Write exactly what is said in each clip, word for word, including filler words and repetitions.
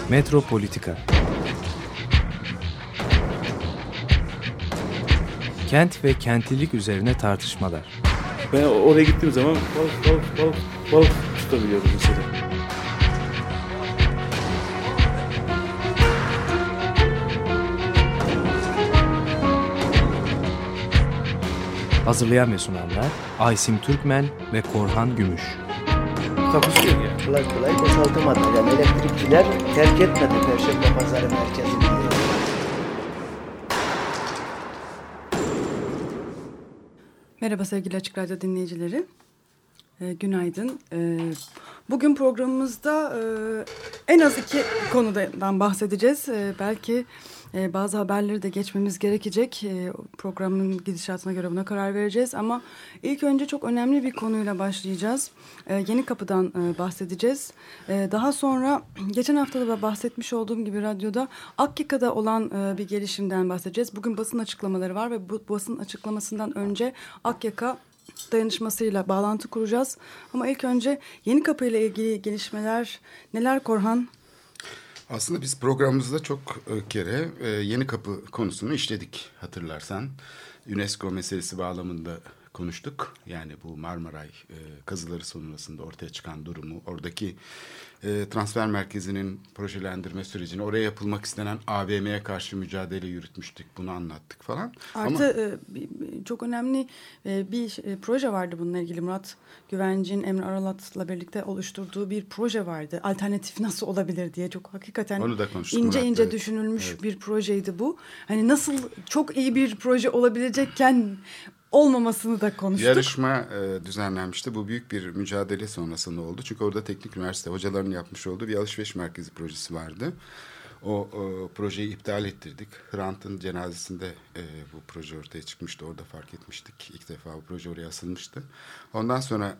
Metropolitika. Kent ve kentlilik üzerine tartışmalar. Ben oraya gittiğim zaman balık balık balık balık tutabiliyorum mesela. Hazırlayan ve sunanlar Aysim Türkmen ve Korhan Gümüş. Takusuyor ya. Kolay kolay boşaltamadı. Yani elektrikçiler terk etmedi Perşembe Pazarı merkezini. Merhaba sevgili Açık Radyo dinleyicileri. E, günaydın. E, bugün programımızda e, en az iki konudan bahsedeceğiz. E, belki e, bazı haberleri de geçmemiz gerekecek. E, programın gidişatına göre buna karar vereceğiz. Ama ilk önce çok önemli bir konuyla başlayacağız. E, Yeni Kapı'dan e, bahsedeceğiz. E, daha sonra geçen hafta da bahsetmiş olduğum gibi radyoda Akyaka'da olan e, bir gelişimden bahsedeceğiz. Bugün basın açıklamaları var ve bu basın açıklamasından önce Akyaka dayanışmasıyla bağlantı kuracağız. Ama ilk önce Yeni Kapı ile ilgili gelişmeler neler Korhan? Aslında biz programımızda çok kere e, Yeni Kapı konusunu işledik hatırlarsan. UNESCO meselesi bağlamında konuştuk. Yani bu Marmaray e, kazıları sonrasında ortaya çıkan durumu, oradaki e, transfer merkezinin projelendirme sürecini, oraya yapılmak istenen A V M'ye karşı mücadele yürütmüştük. Bunu anlattık falan. Artı Ama, e, çok önemli e, bir e, proje vardı bununla ilgili. Murat Güvenci'nin Emre Aralat'la birlikte oluşturduğu bir proje vardı. Alternatif nasıl olabilir diye çok hakikaten ince Murat, ince evet. düşünülmüş Evet. bir projeydi bu. Hani nasıl çok iyi bir proje olabilecekken olmamasını da konuştuk. Yarışma e, düzenlenmişti. Bu büyük bir mücadele sonrasında oldu. Çünkü orada teknik üniversite hocalarının yapmış olduğu bir alışveriş merkezi projesi vardı. O, o projeyi iptal ettirdik. Hrant'ın cenazesinde e, bu proje ortaya çıkmıştı. Orada fark etmiştik. İlk defa bu proje oraya asılmıştı. Ondan sonra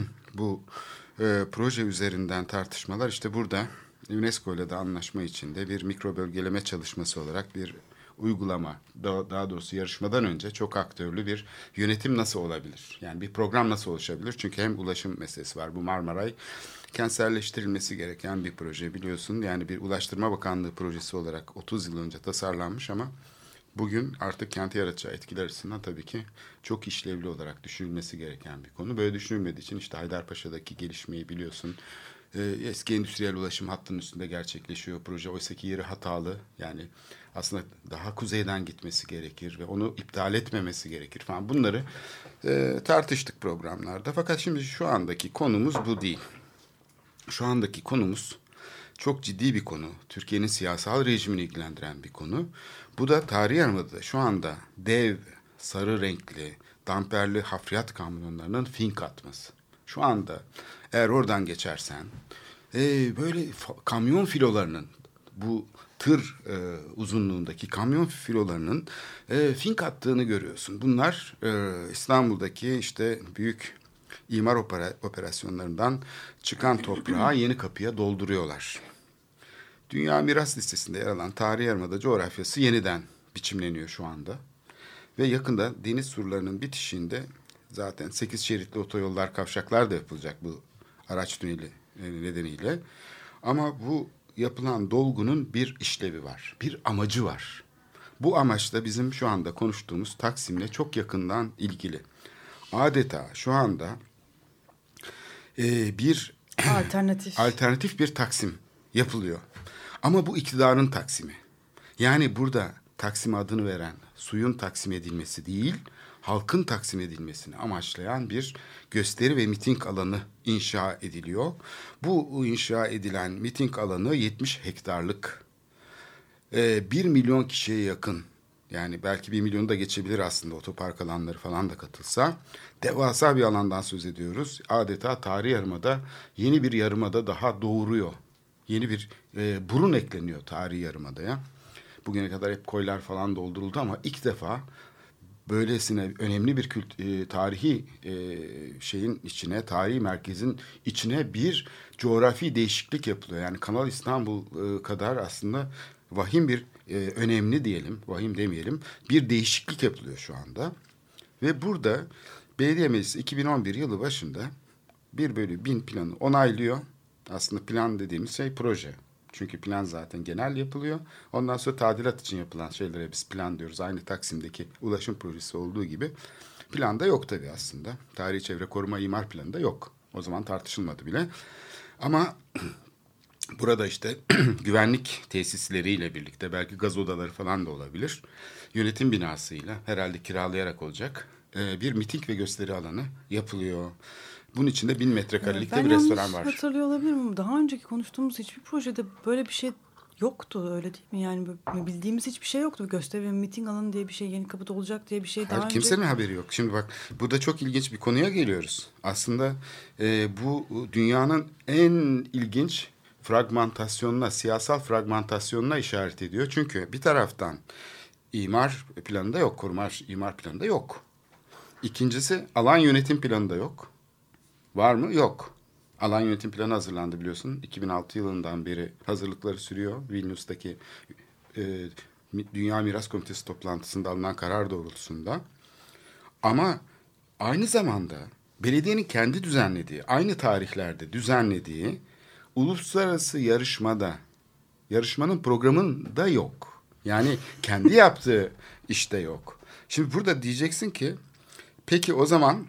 bu e, proje üzerinden tartışmalar işte burada UNESCO ile de anlaşma içinde bir mikro bölgeleme çalışması olarak bir uygulama, daha doğrusu yarışmadan önce çok aktörlü bir yönetim nasıl olabilir? Yani bir program nasıl oluşabilir? Çünkü hem ulaşım meselesi var. Bu Marmaray kentselleştirilmesi gereken bir proje biliyorsun. Yani bir Ulaştırma Bakanlığı projesi olarak otuz yıl önce tasarlanmış ama bugün artık kenti yaratacağı etkiler açısından tabii ki çok işlevli olarak düşünülmesi gereken bir konu. Böyle düşünülmediği için işte Haydarpaşa'daki gelişmeyi biliyorsun. Eski endüstriyel ulaşım hattının üstünde gerçekleşiyor proje. Oysa ki yeri hatalı. Yani aslında daha kuzeyden gitmesi gerekir ve onu iptal etmemesi gerekir falan. Bunları e, tartıştık programlarda. Fakat şimdi şu andaki konumuz bu değil. Şu andaki konumuz çok ciddi bir konu. Türkiye'nin siyasal rejimini ilgilendiren bir konu. Bu da Tarihi Yarımada'da şu anda dev, sarı renkli, damperli hafriyat kamyonlarının fink atması. Şu anda eğer oradan geçersen e, böyle fa- kamyon filolarının bu tır e, uzunluğundaki kamyon filolarının e, fink attığını görüyorsun. Bunlar e, İstanbul'daki işte büyük imar opera, operasyonlarından çıkan toprağı Yeni Kapı'ya dolduruyorlar. Dünya Miras Listesi'nde yer alan Tarihi Yarımada coğrafyası yeniden biçimleniyor şu anda. Ve yakında deniz surlarının bitişiğinde zaten sekiz şeritli otoyollar, kavşaklar da yapılacak bu araç tüneli nedeniyle. Ama bu yapılan dolgunun bir işlevi var, bir amacı var. Bu amaç da bizim şu anda konuştuğumuz Taksim'le çok yakından ilgili. Adeta şu anda e, bir Alternatif. alternatif bir Taksim yapılıyor. Ama bu iktidarın Taksim'i. Yani burada Taksim adını veren suyun taksim edilmesi değil, halkın taksim edilmesini amaçlayan bir gösteri ve miting alanı inşa ediliyor. Bu inşa edilen miting alanı yetmiş hektarlık. Ee, bir milyon kişiye yakın, yani belki bir milyonu da geçebilir aslında, otopark alanları falan da katılsa. Devasa bir alandan söz ediyoruz. Adeta Tarihi Yarımada yeni bir yarımada daha doğuruyor. Yeni bir e, burun ekleniyor Tarihi Yarımada'ya. Bugüne kadar hep koylar falan dolduruldu ama ilk defa böylesine önemli bir kült, e, tarihi e, şeyin içine, tarihi merkezin içine bir coğrafi değişiklik yapılıyor. Yani Kanal İstanbul e, kadar aslında vahim bir, e, önemli diyelim, vahim demeyelim, bir değişiklik yapılıyor şu anda. Ve burada Belediye Meclisi iki bin on bir yılı başında bir bölü bin planı onaylıyor. Aslında plan dediğimiz şey proje. Çünkü plan zaten genel yapılıyor. Ondan sonra tadilat için yapılan şeylere biz plan diyoruz. Aynı Taksim'deki ulaşım projesi olduğu gibi. Planda yok tabii aslında. Tarihi çevre koruma imar planında yok. O zaman tartışılmadı bile. Ama burada işte güvenlik tesisleriyle birlikte belki gaz odaları falan da olabilir. Yönetim binasıyla herhalde kiralayarak olacak. Bir miting ve gösteri alanı yapılıyor. Bunun içinde bin metrekarelikte ben bir restoran var. Ben yanlış hatırlıyor olabilirim ama daha önceki konuştuğumuz hiçbir projede böyle bir şey yoktu, öyle değil mi? Yani bildiğimiz hiçbir şey yoktu. Gösteri ve miting alanı diye bir şey, Yenikapı'da olacak diye bir şey daha Hayır, önce... Kimsenin haberi yok. Şimdi bak, burada çok ilginç bir konuya geliyoruz. Aslında e, bu dünyanın en ilginç fragmentasyonuna, siyasal fragmentasyonuna işaret ediyor. Çünkü bir taraftan imar planında yok, koruma imar planında yok. İkincisi alan yönetim planında yok. Var mı? Yok. Alan yönetim planı hazırlandı biliyorsun. iki bin altı yılından beri hazırlıkları sürüyor. Vilnius'taki e, Dünya Miras Komitesi toplantısında alınan karar doğrultusunda. Ama aynı zamanda belediyenin kendi düzenlediği, aynı tarihlerde düzenlediği uluslararası yarışmada, yarışmanın programında yok. Yani kendi yaptığı işte yok. Şimdi burada diyeceksin ki, peki o zaman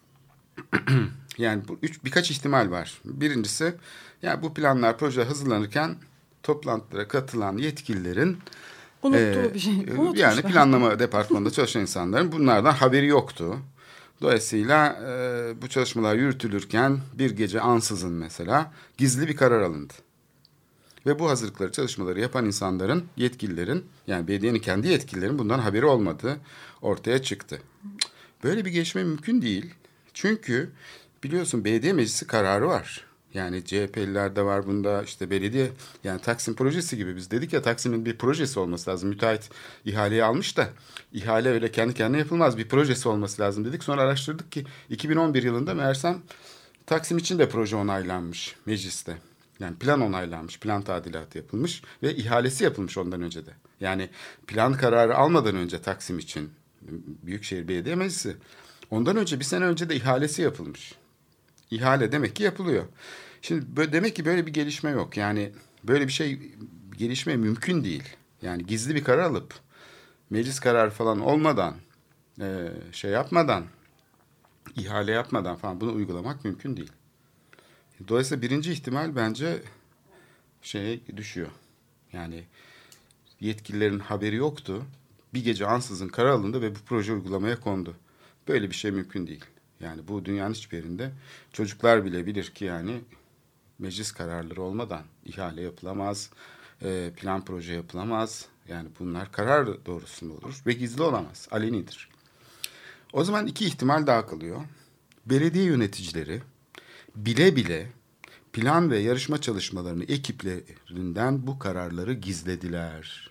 yani bu üç birkaç ihtimal var. Birincisi, yani bu planlar, projeler hazırlanırken toplantılara katılan yetkililerin unuttuğu e, bir şey. Yani planlama departmanında çalışan insanların bunlardan haberi yoktu. Dolayısıyla e, bu çalışmalar yürütülürken bir gece ansızın mesela gizli bir karar alındı. Ve bu hazırlıkları, çalışmaları yapan insanların, yetkililerin, yani belediyenin kendi yetkililerin bundan haberi olmadığı ortaya çıktı. Böyle bir gelişme mümkün değil. Çünkü biliyorsun belediye meclisi kararı var. Yani C H P'liler de var bunda, işte belediye, yani Taksim projesi gibi, biz dedik ya Taksim'in bir projesi olması lazım. Müteahhit ihaleyi almış da ihale öyle kendi kendine yapılmaz, bir projesi olması lazım dedik. Sonra araştırdık ki iki bin on bir yılında meğersem Taksim için de proje onaylanmış mecliste. Yani plan onaylanmış, plan tadilatı yapılmış ve ihalesi yapılmış ondan önce de. Yani plan kararı almadan önce Taksim için Büyükşehir Belediye Meclisi, ondan önce bir sene önce de ihalesi yapılmış. İhale demek ki yapılıyor. Şimdi böyle, demek ki böyle bir gelişme yok. Yani böyle bir şey, gelişme mümkün değil. Yani gizli bir karar alıp meclis kararı falan olmadan, e, şey yapmadan, ihale yapmadan falan bunu uygulamak mümkün değil. Dolayısıyla birinci ihtimal bence şeye düşüyor. Yani yetkililerin haberi yoktu. Bir gece ansızın karar alındı ve bu proje uygulamaya kondu. Böyle bir şey mümkün değil. Yani bu dünyanın hiçbir yerinde çocuklar bile bilir ki yani meclis kararları olmadan ihale yapılamaz, e, plan proje yapılamaz. Yani bunlar karar doğrusunda olur ve gizli olamaz, alenidir. O zaman iki ihtimal daha kalıyor. Belediye yöneticileri bile bile plan ve yarışma çalışmalarını ekiplerinden bu kararları gizlediler.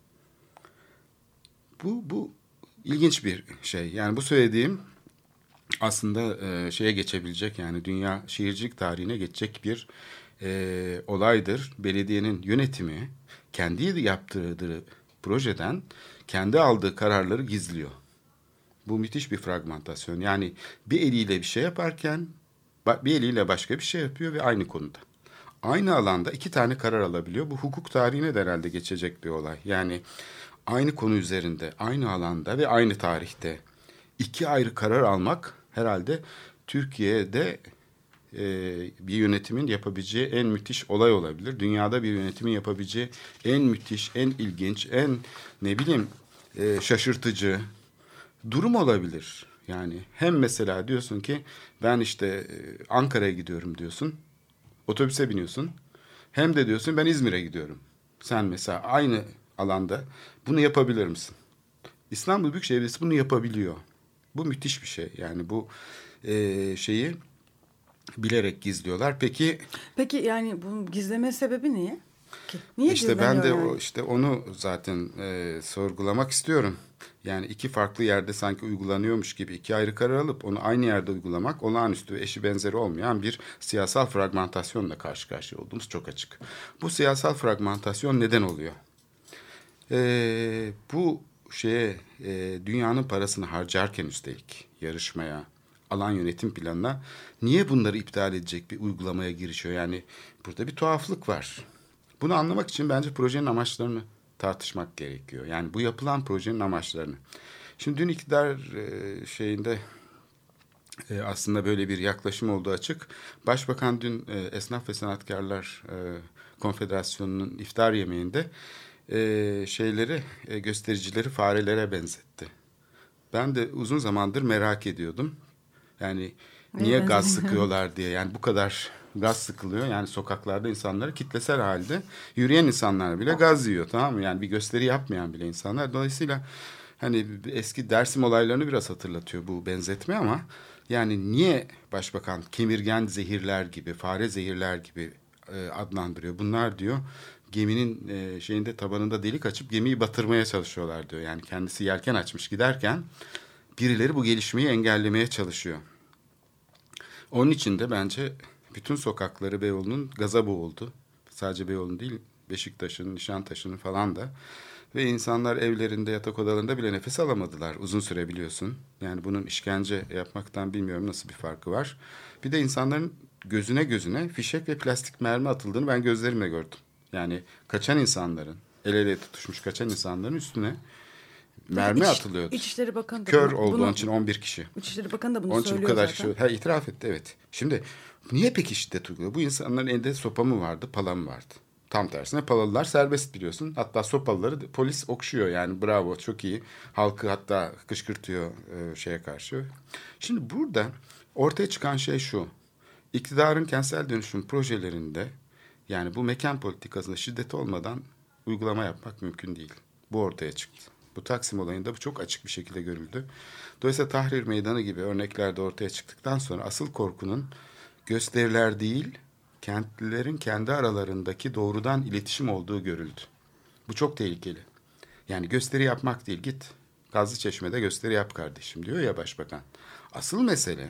Bu, bu ilginç bir şey. Yani bu söylediğim aslında e, şeye geçebilecek, yani dünya şehircilik tarihine geçecek bir e, olaydır. Belediyenin yönetimi kendi yaptırdığı projeden kendi aldığı kararları gizliyor. Bu müthiş bir fragmentasyon. Yani bir eliyle bir şey yaparken bir eliyle başka bir şey yapıyor ve aynı konuda. Aynı alanda iki tane karar alabiliyor. Bu hukuk tarihine de herhalde geçecek bir olay. Yani aynı konu üzerinde, aynı alanda ve aynı tarihte iki ayrı karar almak herhalde Türkiye'de e, bir yönetimin yapabileceği en müthiş olay olabilir. Dünyada bir yönetimin yapabileceği en müthiş, en ilginç, en ne bileyim e, şaşırtıcı durum olabilir. Yani hem mesela diyorsun ki ben işte e, Ankara'ya gidiyorum diyorsun, otobüse biniyorsun. Hem de diyorsun ben İzmir'e gidiyorum. Sen mesela aynı alanda bunu yapabilir misin? İstanbul Büyükşehir Belediyesi bunu yapabiliyor. Bu müthiş bir şey. Yani bu e, şeyi bilerek gizliyorlar. Peki Peki yani bunun gizleme sebebi niye? Ki? Niye işte ben de yani? o işte onu zaten e, sorgulamak istiyorum. Yani iki farklı yerde sanki uygulanıyormuş gibi iki ayrı karar alıp onu aynı yerde uygulamak olağanüstü ve eşi benzeri olmayan bir siyasal fragmentasyonla karşı karşıya olduğumuz çok açık. Bu siyasal fragmentasyon neden oluyor? E, bu şeye e, dünyanın parasını harcarken üstelik yarışmaya, alan yönetim planına niye bunları iptal edecek bir uygulamaya girişiyor? Yani burada bir tuhaflık var. Bunu anlamak için bence projenin amaçlarını tartışmak gerekiyor. Yani bu yapılan projenin amaçlarını. Şimdi dün iktidar e, şeyinde e, aslında böyle bir yaklaşım olduğu açık. Başbakan dün e, Esnaf ve Sanatkarlar e, Konfederasyonu'nun iftar yemeğinde e, şeyleri e, göstericileri farelere benzetti. Ben de uzun zamandır merak ediyordum. Yani niye Evet. gaz sıkıyorlar diye. Yani bu kadar gaz sıkılıyor. Yani sokaklarda insanları kitlesel halde yürüyen insanlar bile gaz yiyor, tamam mı? Yani bir gösteri yapmayan bile insanlar. Dolayısıyla hani eski Dersim olaylarını biraz hatırlatıyor bu benzetme ama yani niye başbakan kemirgen zehirler gibi, fare zehirler gibi e, adlandırıyor? Bunlar diyor geminin e, şeyinde tabanında delik açıp gemiyi batırmaya çalışıyorlar diyor. Yani kendisi yelken açmış giderken birileri bu gelişmeyi engellemeye çalışıyor. Onun için de bence bütün sokakları Beyoğlu'nun gaza boğuldu. Sadece Beyoğlu'nun değil, Beşiktaş'ın, Nişantaşı'nın falan da. Ve insanlar evlerinde, yatak odalarında bile nefes alamadılar uzun süre, biliyorsun. Yani bunun işkence yapmaktan bilmiyorum nasıl bir farkı var. Bir de insanların gözüne gözüne fişek ve plastik mermi atıldığını ben gözlerimle gördüm. Yani kaçan insanların, el ele tutuşmuş kaçan insanların üstüne mermi İç- atılıyordu. İçişleri Bakanı da Kör bunu- oldu bunu- onun için on bir kişi. İçişleri Bakanı da bunu Onun için bu söylüyor kadar zaten. kişi ha, itiraf etti, evet. Şimdi niye peki şiddet uyguluyor? Bu insanların elinde sopa mı vardı, pala mı vardı? Tam tersine palalılar serbest, biliyorsun. Hatta sopalıları polis okşuyor, yani bravo, çok iyi. Halkı hatta kışkırtıyor e, şeye karşı. Şimdi burada ortaya çıkan şey şu. İktidarın kentsel dönüşüm projelerinde, yani bu mekan politikasında şiddet olmadan uygulama yapmak mümkün değil. Bu ortaya çıktı. Bu Taksim olayında bu çok açık bir şekilde görüldü. Dolayısıyla Tahrir Meydanı gibi örnekler de ortaya çıktıktan sonra asıl korkunun gösteriler değil, kentlilerin kendi aralarındaki doğrudan iletişim olduğu görüldü. Bu çok tehlikeli. Yani gösteri yapmak değil, git Gazlıçeşme'de gösteri yap kardeşim diyor ya başbakan. Asıl mesele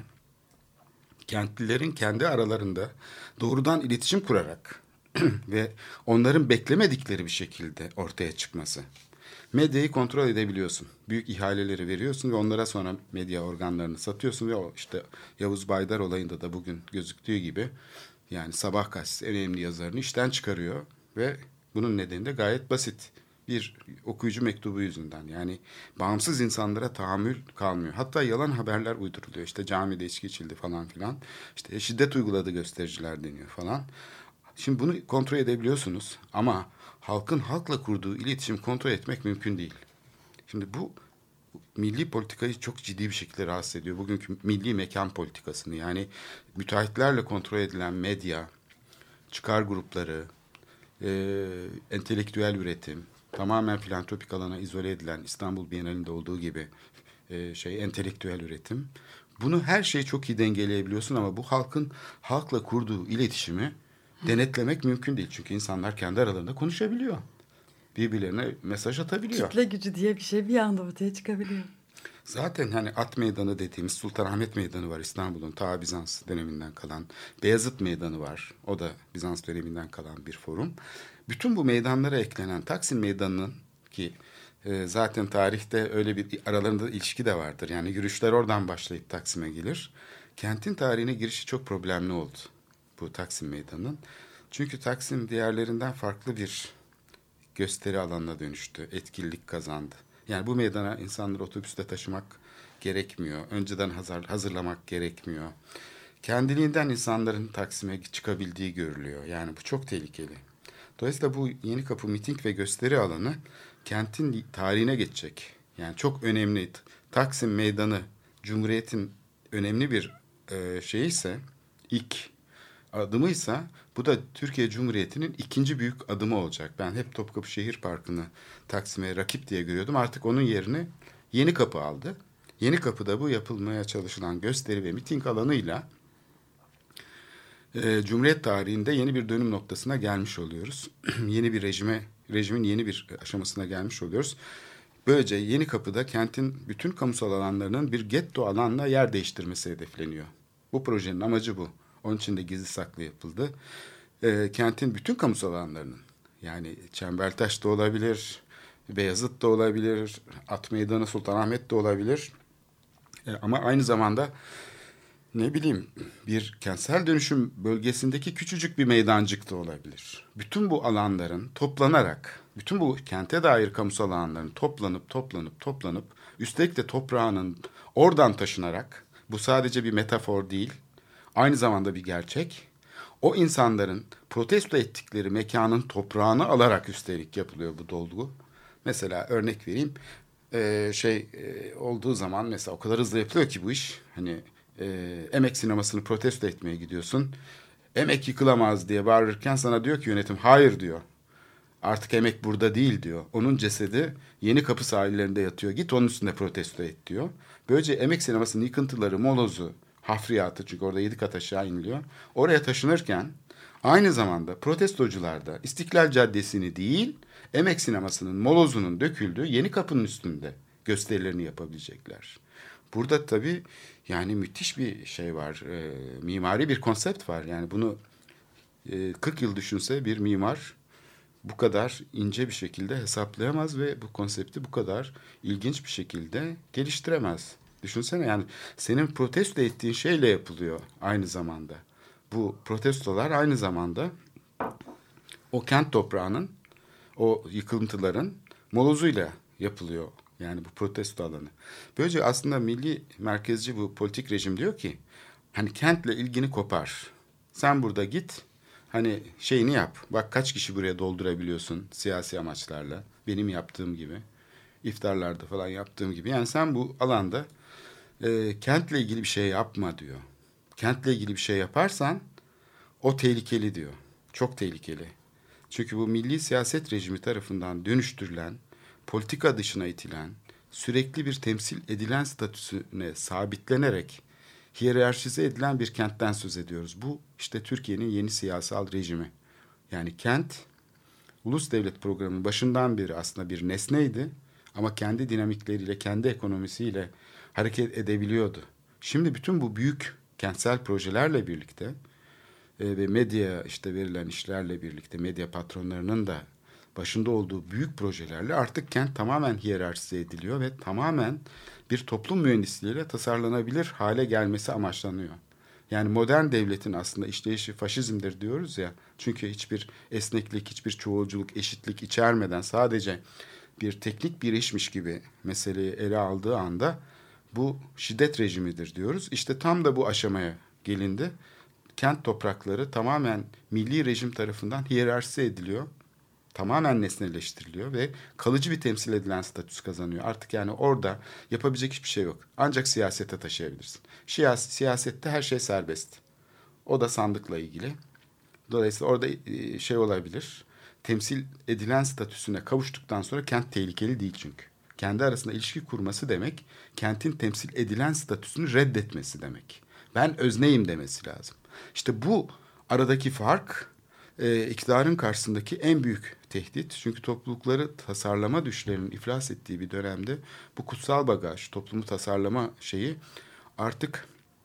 kentlilerin kendi aralarında doğrudan iletişim kurarak ve onların beklemedikleri bir şekilde ortaya çıkması. Medyayı kontrol edebiliyorsun. Büyük ihaleleri veriyorsun ve onlara sonra medya organlarını satıyorsun ve o işte Yavuz Baydar olayında da bugün gözüktüğü gibi yani Sabah gazetesi en önemli yazarını işten çıkarıyor ve bunun nedeni de gayet basit. Bir okuyucu mektubu yüzünden. Yani bağımsız insanlara tahammül kalmıyor. Hatta yalan haberler uyduruluyor. İşte camide içki içildi falan filan. İşte şiddet uyguladı göstericiler deniyor falan. Şimdi bunu kontrol edebiliyorsunuz ama halkın halkla kurduğu iletişim kontrol etmek mümkün değil. Şimdi bu milli politikayı çok ciddi bir şekilde rahatsız ediyor. Bugünkü milli mekan politikasını, yani müteahhitlerle kontrol edilen medya, çıkar grupları, e, entelektüel üretim, tamamen filantropik alana izole edilen İstanbul Bienalinde olduğu gibi e, şey entelektüel üretim. Bunu her şeyi çok iyi dengeleyebiliyorsun ama bu halkın halkla kurduğu iletişimi denetlemek mümkün değil. Çünkü insanlar kendi aralarında konuşabiliyor. Birbirlerine mesaj atabiliyor. Kitle gücü diye bir şey bir anda ortaya çıkabiliyor. Zaten hani At Meydanı dediğimiz Sultanahmet Meydanı var İstanbul'un ta Bizans döneminden kalan. Beyazıt Meydanı var. O da Bizans döneminden kalan bir forum. Bütün bu meydanlara eklenen Taksim Meydanı'nın ki e, zaten tarihte öyle bir aralarında ilişki de vardır. Yani yürüyüşler oradan başlayıp Taksim'e gelir. Kentin tarihine girişi çok problemli oldu bu Taksim Meydanı'nın. Çünkü Taksim diğerlerinden farklı bir gösteri alanına dönüştü. Etkililik kazandı. Yani bu meydana insanları otobüste taşımak gerekmiyor. Önceden hazır, hazırlamak gerekmiyor. Kendiliğinden insanların Taksim'e çıkabildiği görülüyor. Yani bu çok tehlikeli. Dolayısıyla bu Yenikapı miting ve gösteri alanı kentin tarihine geçecek. Yani çok önemli. Taksim Meydanı Cumhuriyet'in önemli bir e, şeyi ise, ilk adımıysa, bu da Türkiye Cumhuriyeti'nin ikinci büyük adımı olacak. Ben hep Topkapı Şehir Parkı'nı Taksim'e rakip diye görüyordum. Artık onun yerini Yenikapı aldı. Yenikapı'da bu yapılmaya çalışılan gösteri ve miting alanıyla e, Cumhuriyet tarihinde yeni bir dönüm noktasına gelmiş oluyoruz. Yeni bir rejime, rejimin yeni bir aşamasına gelmiş oluyoruz. Böylece Yenikapı'da kentin bütün kamusal alanlarının bir getto alanla yer değiştirmesi hedefleniyor. Bu projenin amacı bu. Onun için de gizli saklı yapıldı. E, kentin bütün kamusal alanlarının, yani Çembertaş da olabilir, Beyazıt da olabilir, At Meydanı, Sultanahmet de olabilir. E, ama aynı zamanda Ne bileyim, bir kentsel dönüşüm bölgesindeki küçücük bir meydancık da olabilir. Bütün bu alanların toplanarak, bütün bu kente dair kamusal alanların toplanıp toplanıp toplanıp, üstelik de toprağının oradan taşınarak, bu sadece bir metafor değil, aynı zamanda bir gerçek. O insanların protesto ettikleri mekanın toprağını alarak üstelik yapılıyor bu dolgu. Mesela örnek vereyim, ee, şey e, olduğu zaman mesela o kadar hızlı yapılıyor ki bu iş. Hani e, Emek sinemasını protesto etmeye gidiyorsun. Emek yıkılamaz diye bağırırken sana diyor ki yönetim, hayır diyor. Artık Emek burada değil diyor. Onun cesedi Yenikapı sahillerinde yatıyor. Git onun üstünde protesto et diyor. Böylece Emek sinemasının yıkıntıları, molozu, hafriyatı, çünkü orada yedi kat aşağı iniliyor. Oraya taşınırken aynı zamanda protestocular da İstiklal Caddesi'ni değil, Emek sinemasının molozunun döküldüğü Yenikapı'nın üstünde gösterilerini yapabilecekler. Burada tabii yani müthiş bir şey var. E, mimari bir konsept var. Yani bunu e, kırk yıl düşünse bir mimar bu kadar ince bir şekilde hesaplayamaz ve bu konsepti bu kadar ilginç bir şekilde geliştiremez. Düşünsene, yani senin protesto ettiğin şeyle yapılıyor aynı zamanda. Bu protestolar aynı zamanda o kent toprağının, o yıkıntıların molozuyla yapılıyor. Yani bu protesto alanı. Böylece aslında milli merkezci bu politik rejim diyor ki, hani kentle ilgini kopar. Sen burada git, hani şeyini yap. Bak kaç kişi buraya doldurabiliyorsun siyasi amaçlarla. Benim yaptığım gibi. İftarlarda falan yaptığım gibi. Yani sen bu alanda e, kentle ilgili bir şey yapma diyor. Kentle ilgili bir şey yaparsan o tehlikeli diyor. Çok tehlikeli. Çünkü bu milli siyaset rejimi tarafından dönüştürülen, politika dışına itilen, sürekli bir temsil edilen statüsüne sabitlenerek hiyerarşize edilen bir kentten söz ediyoruz. Bu işte Türkiye'nin yeni siyasal rejimi. Yani kent, ulus devlet programının başından beri aslında bir nesneydi ama kendi dinamikleriyle, kendi ekonomisiyle hareket edebiliyordu. Şimdi bütün bu büyük kentsel projelerle birlikte e, ve medya işte verilen işlerle birlikte, medya patronlarının da başında olduğu büyük projelerle artık kent tamamen hiyerarşize ediliyor ve tamamen bir toplum mühendisliğiyle tasarlanabilir hale gelmesi amaçlanıyor. Yani modern devletin aslında işleyişi faşizmdir diyoruz ya. Çünkü hiçbir esneklik, hiçbir çoğulculuk, eşitlik içermeden sadece bir teknik bir işmiş gibi meseleyi ele aldığı anda bu şiddet rejimidir diyoruz. İşte tam da bu aşamaya gelindi. Kent toprakları tamamen milli rejim tarafından hiyerarşize ediliyor. Tamamen nesneleştiriliyor ve kalıcı bir temsil edilen statüs kazanıyor. Artık yani orada yapabilecek hiçbir şey yok. Ancak siyasete taşıyabilirsin. Şias, siyasette her şey serbest. O da sandıkla ilgili. Dolayısıyla orada şey olabilir. Temsil edilen statüsüne kavuştuktan sonra kent tehlikeli değil çünkü. Kendi arasında ilişki kurması demek, kentin temsil edilen statüsünü reddetmesi demek. Ben özneyim demesi lazım. İşte bu aradaki fark e, iktidarın karşısındaki en büyük tehdit. Çünkü toplulukları tasarlama düşlerinin iflas ettiği bir dönemde bu kutsal bagaj, toplumu tasarlama şeyi artık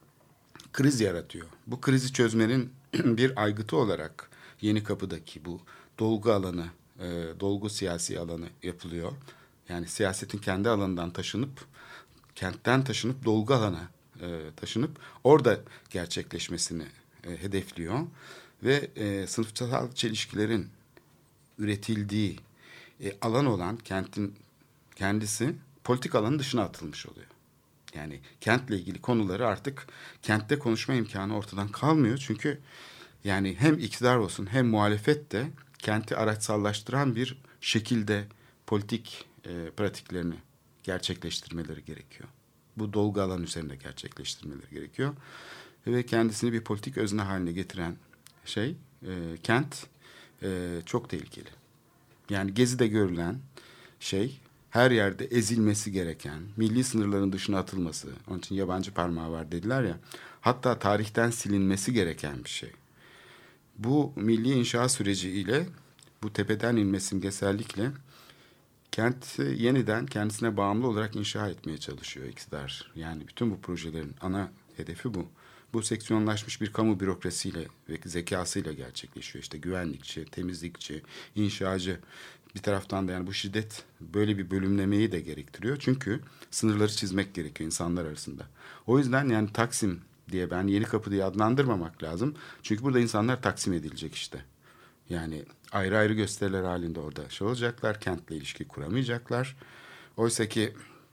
kriz yaratıyor. Bu krizi çözmenin bir aygıtı olarak Yenikapı'daki bu dolgu alanı, e, dolgu siyasi alanı yapılıyor. Yani siyasetin kendi alanından taşınıp, kentten taşınıp dolgu alana e, taşınıp orada gerçekleşmesini e, hedefliyor. Ve e, sınıfsal çelişkilerin üretildiği e, alan olan kentin kendisi politik alanın dışına atılmış oluyor. Yani kentle ilgili konuları artık kentte konuşma imkanı ortadan kalmıyor. Çünkü yani hem iktidar olsun hem muhalefet de kenti araçsallaştıran bir şekilde politik e, pratiklerini gerçekleştirmeleri gerekiyor. Bu dolgu alan üzerinde gerçekleştirmeleri gerekiyor. Ve kendisini bir politik özne haline getiren şey, e, kent e, çok tehlikeli. Yani Gezi'de görülen şey, her yerde ezilmesi gereken, milli sınırların dışına atılması, onun için yabancı parmağı var dediler ya, hatta tarihten silinmesi gereken bir şey. Bu milli inşa süreciyle, bu tepeden inme simgesellikle kenti yeniden kendisine bağımlı olarak inşa etmeye çalışıyor iktidar. Yani bütün bu projelerin ana hedefi bu. Bu seksiyonlaşmış bir kamu bürokrasiyle ve zekasıyla gerçekleşiyor. İşte güvenlikçi, temizlikçi, inşacı. Bir taraftan da yani bu şiddet böyle bir bölümlemeyi de gerektiriyor. Çünkü sınırları çizmek gerekiyor insanlar arasında. O yüzden yani Taksim diye ben Yenikapı diye adlandırmamak lazım. Çünkü burada insanlar taksim edilecek işte. Yani ayrı ayrı gösteriler halinde orada şey olacaklar, kentle ilişki kuramayacaklar. Oysa ki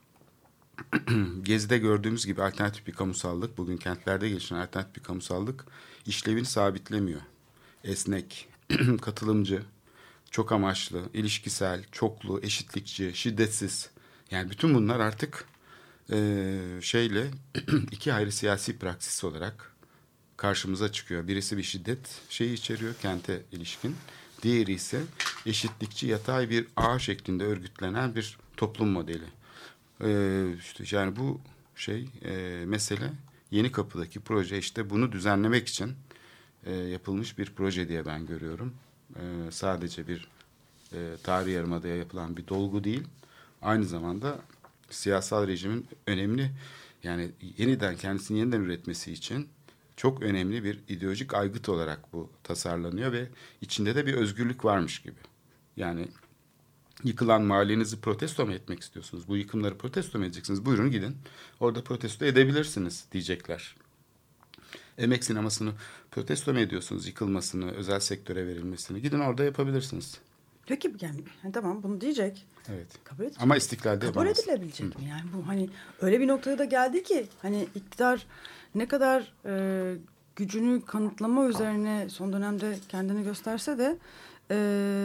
Gezi'de gördüğümüz gibi alternatif bir kamusallık, bugün kentlerde gelişen alternatif bir kamusallık işlevini sabitlemiyor. Esnek, katılımcı, çok amaçlı, ilişkisel, çoklu, eşitlikçi, şiddetsiz. Yani bütün bunlar artık e, şeyle iki ayrı siyasi praksis olarak karşımıza çıkıyor. Birisi bir şiddet şeyi içeriyor, kente ilişkin. Diğeri ise eşitlikçi, yatay bir ağ şeklinde örgütlenen bir toplum modeli. Ee, işte yani bu şey e, mesele Yenikapı'daki proje işte bunu düzenlemek için e, yapılmış bir proje diye ben görüyorum. E, sadece bir e, Tarihi Yarımada'ya yapılan bir dolgu değil. Aynı zamanda siyasal rejimin önemli, yani yeniden kendisini yeniden üretmesi için çok önemli bir ideolojik aygıt olarak bu tasarlanıyor ve içinde de bir özgürlük varmış gibi. Yani yıkılan mahallenizi protesto mu etmek istiyorsunuz? Bu yıkımları protesto mu edeceksiniz? Buyurun gidin. Orada protesto edebilirsiniz diyecekler. Emek sinemasını protesto mu ediyorsunuz? Yıkılmasını, özel sektöre verilmesini. Gidin orada yapabilirsiniz. Peki yani, yani tamam bunu diyecek. Evet. Kabul edilecek. Ama istiklalde kabul yapamaz. edilebilecek mi? Yani bu hani öyle bir noktaya da geldi ki hani iktidar ne kadar e, gücünü kanıtlama üzerine son dönemde kendini gösterse de e,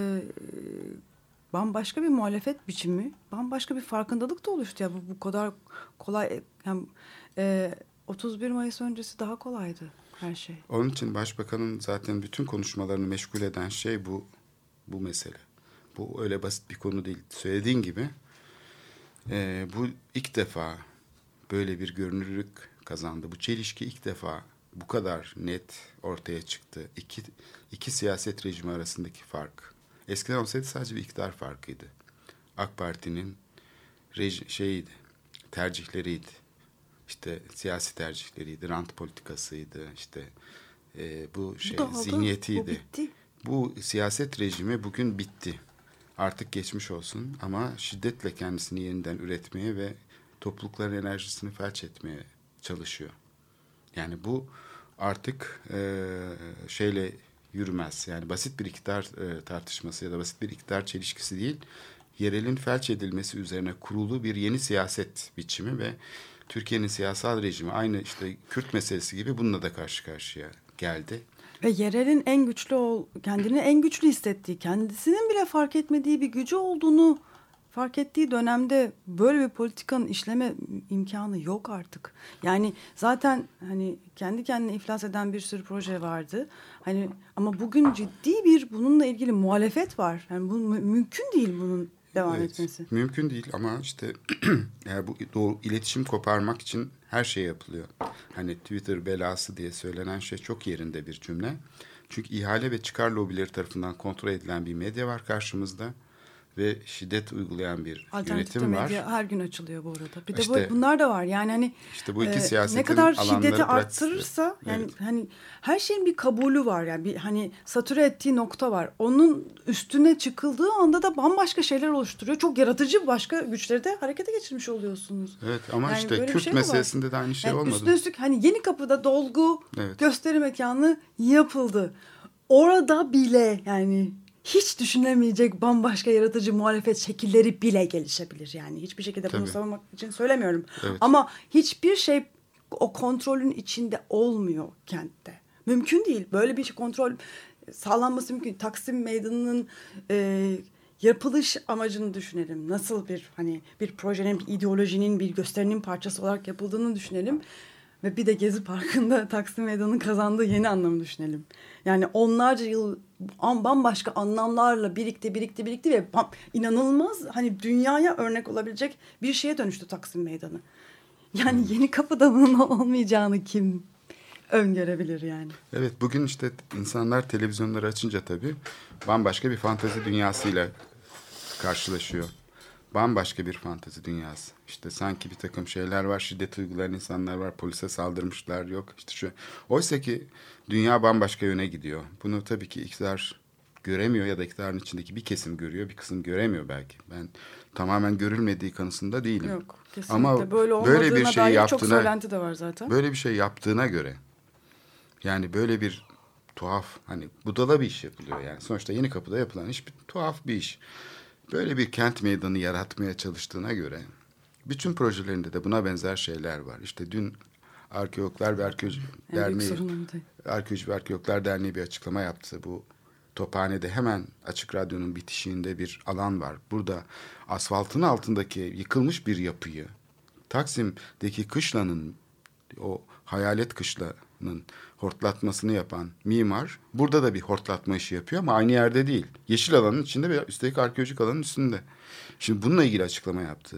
bambaşka bir muhalefet biçimi, bambaşka bir farkındalık da oluştu. Ya bu bu kadar kolay, yani, e, otuz bir Mayıs öncesi daha kolaydı her şey. Onun için başbakanın zaten bütün konuşmalarını meşgul eden şey bu bu mesele. Bu öyle basit bir konu değil. Söylediğin gibi e, bu ilk defa böyle bir görünürlük kazandı. Bu çelişki ilk defa bu kadar net ortaya çıktı. İki, iki siyaset rejimi arasındaki fark. Eskiden olsaydı sadece bir iktidar farkıydı. AK Parti'nin reji, şeyiydi, tercihleriydi. İşte siyasi tercihleriydi, rant politikasıydı, işte e, bu şey bu da oldu, zihniyetiydi. Bu bitti. Bu siyaset rejimi bugün bitti. Artık geçmiş olsun ama şiddetle kendisini yeniden üretmeye ve toplulukların enerjisini felç etmeye çalışıyor. Yani bu artık e, şeyle yürümez. Yani basit bir iktidar e, tartışması ya da basit bir iktidar çelişkisi değil, yerelin felç edilmesi üzerine kurulu bir yeni siyaset biçimi ve Türkiye'nin siyasal rejimi aynı işte Kürt meselesi gibi bununla da karşı karşıya geldi. Ve yerelin en güçlü ol, kendini en güçlü hissettiği, kendisinin bile fark etmediği bir gücü olduğunu fark ettiği dönemde böyle bir politikanın işleme imkanı yok artık. Yani zaten hani kendi kendine iflas eden bir sürü proje vardı. Hani ama bugün ciddi bir bununla ilgili muhalefet var. Yani bu mümkün değil bunun devam evet, etmesi. Mümkün değil ama işte yani bu doğru iletişim koparmak için her şey yapılıyor. Hani Twitter belası diye söylenen şey çok yerinde bir cümle. Çünkü ihale ve çıkar lobileri tarafından kontrol edilen bir medya var karşımızda ve şiddet uygulayan bir Alternatifte yönetim var. medya her gün açılıyor bu arada. Bir de İşte, bu, bunlar da var. Yani hani işte bu iki e, siyasetin ne kadar alanları şiddeti pratikte. arttırırsa yani Evet. hani her şeyin bir kabulü var. Yani bir hani satüre ettiği nokta var. Onun üstüne çıkıldığı anda da bambaşka şeyler oluşturuyor. Çok yaratıcı başka güçleri de harekete geçirmiş oluyorsunuz. Evet ama Yani işte böyle bir Kürt şey de var. meselesinde de aynı şey Yani olmadı. üstüne üstlük hani Yenikapı'da dolgu Evet. gösteri mekanı yapıldı. Orada bile yani hiç düşünemeyecek bambaşka yaratıcı muhalefet şekilleri bile gelişebilir. Yani hiçbir şekilde bunu Tabii. savunmak için söylemiyorum. Evet. Ama hiçbir şey o kontrolün içinde olmuyor kentte. Mümkün değil. Böyle bir kontrol sağlanması mümkün. Taksim Meydanı'nın e, yapılış amacını düşünelim. Nasıl bir hani bir projenin, bir ideolojinin, bir gösterinin parçası olarak yapıldığını düşünelim. Ve bir de Gezi Parkı'nda Taksim Meydanı'nın kazandığı yeni anlamı düşünelim. Yani onlarca yıl bambaşka anlamlarla birikti, birikti, birikti ve bam, inanılmaz hani dünyaya örnek olabilecek bir şeye dönüştü Taksim Meydanı. Yani Yenikapı'da bunun olmayacağını kim öngörebilir yani? Evet, bugün işte insanlar televizyonları açınca tabii bambaşka bir fantezi dünyasıyla karşılaşıyor. Bambaşka bir fantezi dünyası. İşte sanki bir takım şeyler var, şiddet uygulayan insanlar var, polise saldırmışlar, yok işte şu. Oysa ki dünya bambaşka yöne gidiyor. Bunu tabii ki iktidar göremiyor ya da iktidarın içindeki bir kesim görüyor, bir kısım göremiyor belki. Ben tamamen görülmediği kanısında değilim. Yok, kesinlikle. Ama böyle olmadığına böyle bir şey dair yaptığına, çok söylenti de var zaten. Böyle bir şey yaptığına göre, yani böyle bir tuhaf, hani budala bir iş yapılıyor yani. Sonuçta Yenikapı'da yapılan iş bir tuhaf bir iş. Böyle bir kent meydanı yaratmaya çalıştığına göre bütün projelerinde de buna benzer şeyler var. İşte dün Arkeologlar ve Arkeoloji Derneği, Arkeoloji ve Arkeologlar Derneği bir açıklama yaptı. Bu Tophane'de hemen Açık Radyo'nun bitişiğinde bir alan var. Burada asfaltın altındaki yıkılmış bir yapıyı, Taksim'deki kışlanın, o hayalet kışlanın hortlatmasını yapan mimar burada da bir hortlatma işi yapıyor ama aynı yerde değil. Yeşil alanın içinde ve üstelik arkeolojik alanın üstünde. Şimdi bununla ilgili açıklama yaptı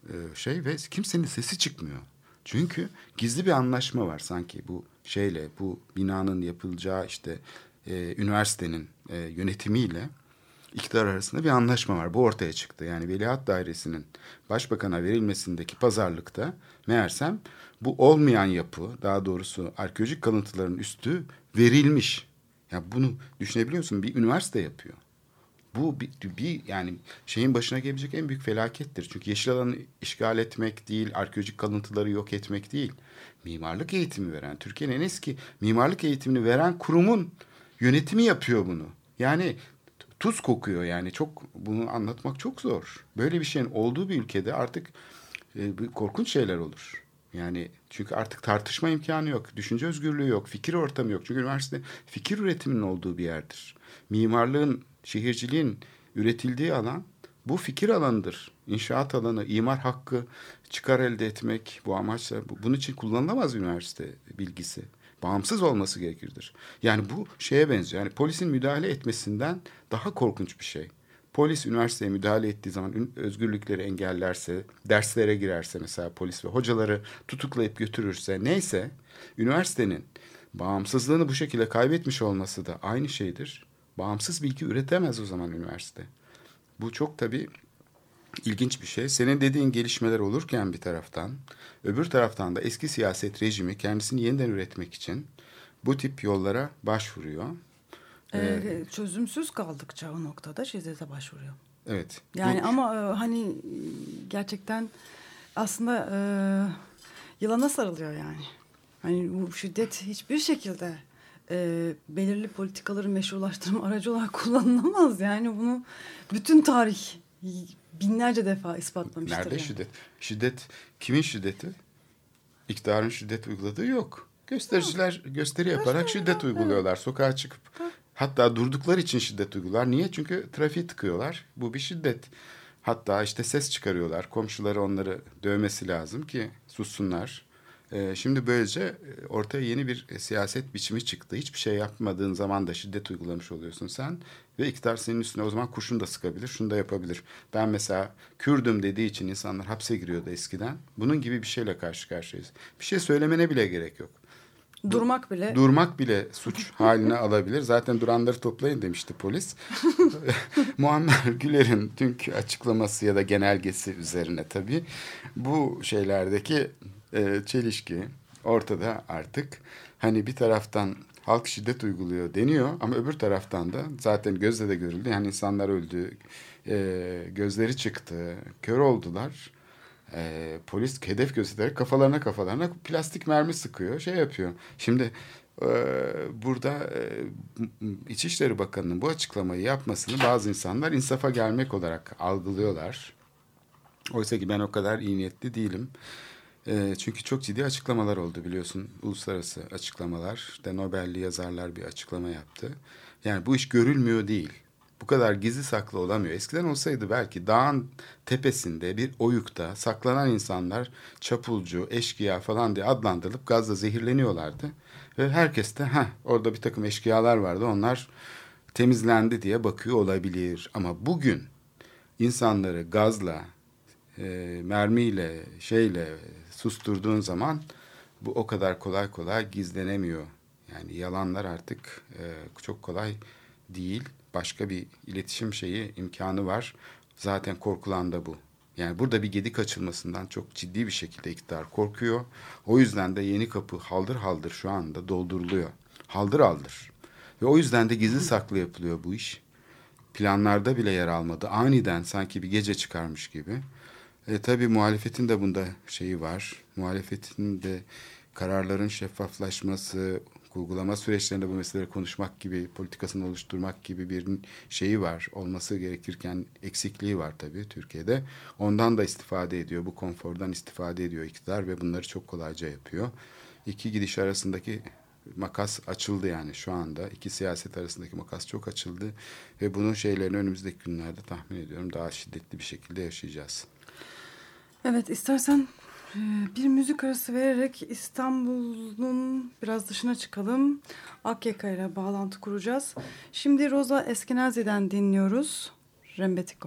şey ve kimsenin sesi çıkmıyor. Çünkü gizli bir anlaşma var sanki bu şeyle, bu binanın yapılacağı işte e, üniversitenin e, yönetimiyle iktidar arasında bir anlaşma var. Bu ortaya çıktı. Yani Veliaht Dairesi'nin başbakana verilmesindeki pazarlıkta meğersem bu olmayan yapı, daha doğrusu arkeolojik kalıntıların üstü verilmiş. Ya bunu düşünebiliyor musun? Bir üniversite yapıyor. Bu bir, bir yani şeyin başına gelebilecek en büyük felakettir. Çünkü yeşil alanı işgal etmek değil, arkeolojik kalıntıları yok etmek değil. Mimarlık eğitimi veren, Türkiye'nin en eski mimarlık eğitimini veren kurumun yönetimi yapıyor bunu. Yani tuz kokuyor yani. Çok bunu anlatmak çok zor. Böyle bir şeyin olduğu bir ülkede artık e, korkunç şeyler olur. Yani çünkü artık tartışma imkanı yok, düşünce özgürlüğü yok, fikir ortamı yok. Çünkü üniversite fikir üretiminin olduğu bir yerdir. Mimarlığın, şehirciliğin üretildiği alan bu fikir alanıdır. İnşaat alanı, imar hakkı, çıkar elde etmek bu amaçla. Bunun için kullanılamaz üniversite bilgisi. Bağımsız olması gerekirdir. Yani bu şeye benziyor. Yani polisin müdahale etmesinden daha korkunç bir şey. Polis üniversiteye müdahale ettiği zaman özgürlükleri engellerse, derslere girerse mesela polis ve hocaları tutuklayıp götürürse neyse, üniversitenin bağımsızlığını bu şekilde kaybetmiş olması da aynı şeydir. Bağımsız bilgi üretemez o zaman üniversite. Bu çok tabii ilginç bir şey. Senin dediğin gelişmeler olurken bir taraftan, öbür taraftan da eski siyaset rejimi kendisini yeniden üretmek için bu tip yollara başvuruyor. Ee, ee, çözümsüz kaldıkça o noktada şiddete başvuruyor. Evet. Yani bu, ama e, hani gerçekten aslında e, yılana sarılıyor yani. Hani bu şiddet hiçbir şekilde e, belirli politikaları meşrulaştırma aracı olarak kullanılamaz. Yani bunu bütün tarih binlerce defa ispatlamıştır. Nerede yani. şiddet? Şiddet kimin şiddeti? İktidarın şiddet uyguladığı yok. Göstericiler gösteri yaparak şiddet uyguluyorlar. Sokağa çıkıp hatta durdukları için şiddet uygular. Niye? Çünkü trafiği tıkıyorlar. Bu bir şiddet. Hatta işte ses çıkarıyorlar. Komşuları onları dövmesi lazım ki sussunlar. Ee, şimdi böylece ortaya yeni bir siyaset biçimi çıktı. Hiçbir şey yapmadığın zaman da şiddet uygulamış oluyorsun sen. Ve iktidar senin üstüne o zaman kurşun da sıkabilir, şunu da yapabilir. Ben mesela Kürdüm dediği için insanlar hapse giriyordu eskiden. Bunun gibi bir şeyle karşı karşıyayız. Bir şey söylemene bile gerek yok. Durmak bile. Durmak bile suç haline alabilir. Zaten duranları toplayın demişti polis. Muammer Güler'in dünkü açıklaması ya da genelgesi üzerine tabii bu şeylerdeki e, çelişki ortada artık. Hani bir taraftan halk şiddet uyguluyor deniyor ama öbür taraftan da zaten gözle de görüldü. Yani insanlar öldü, e, gözleri çıktı, kör oldular. E, polis hedef göstererek kafalarına kafalarına plastik mermi sıkıyor, şey yapıyor. Şimdi e, burada e, İçişleri Bakanı'nın bu açıklamayı yapmasını bazı insanlar insafa gelmek olarak algılıyorlar. Oysa ki ben o kadar iyi niyetli değilim. E, çünkü çok ciddi açıklamalar oldu biliyorsun. Uluslararası açıklamalar. İşte Nobel'li yazarlar bir açıklama yaptı. Yani bu iş görülmüyor değil. Bu kadar gizli saklı olamıyor. Eskiden olsaydı belki dağın tepesinde bir oyukta saklanan insanlar çapulcu, eşkıya falan diye adlandırılıp gazla zehirleniyorlardı. Ve herkes de heh, orada bir takım eşkıyalar vardı, onlar temizlendi diye bakıyor olabilir. Ama bugün insanları gazla, e, mermiyle, şeyle susturduğun zaman bu o kadar kolay kolay gizlenemiyor. Yani yalanlar artık e, çok kolay değil. Başka bir iletişim şeyi, imkanı var. Zaten korkulan da bu. Yani burada bir gedik açılmasından çok ciddi bir şekilde iktidar korkuyor. O yüzden de Yenikapı haldır haldır şu anda dolduruluyor. Haldır haldır. Ve o yüzden de gizli saklı yapılıyor bu iş. planlarda bile yer almadı. Aniden sanki bir gece çıkarmış gibi. E, tabii muhalefetin de bunda şeyi var. Muhalefetin de kararların şeffaflaşması, uygulama süreçlerinde bu meseleleri konuşmak gibi, politikasını oluşturmak gibi bir şeyi var. Olması gerekirken eksikliği var tabii Türkiye'de. Ondan da istifade ediyor. Bu konfordan istifade ediyor iktidar ve bunları çok kolayca yapıyor. İki gidiş arasındaki makas açıldı yani şu anda. İki siyaset arasındaki makas çok açıldı. Ve bunun şeylerini önümüzdeki günlerde tahmin ediyorum daha şiddetli bir şekilde yaşayacağız. Evet, istersen bir müzik arası vererek İstanbul'un biraz dışına çıkalım. Akyaka ile bağlantı kuracağız. Şimdi Rosa Eskenazi'den dinliyoruz. Rembetiko.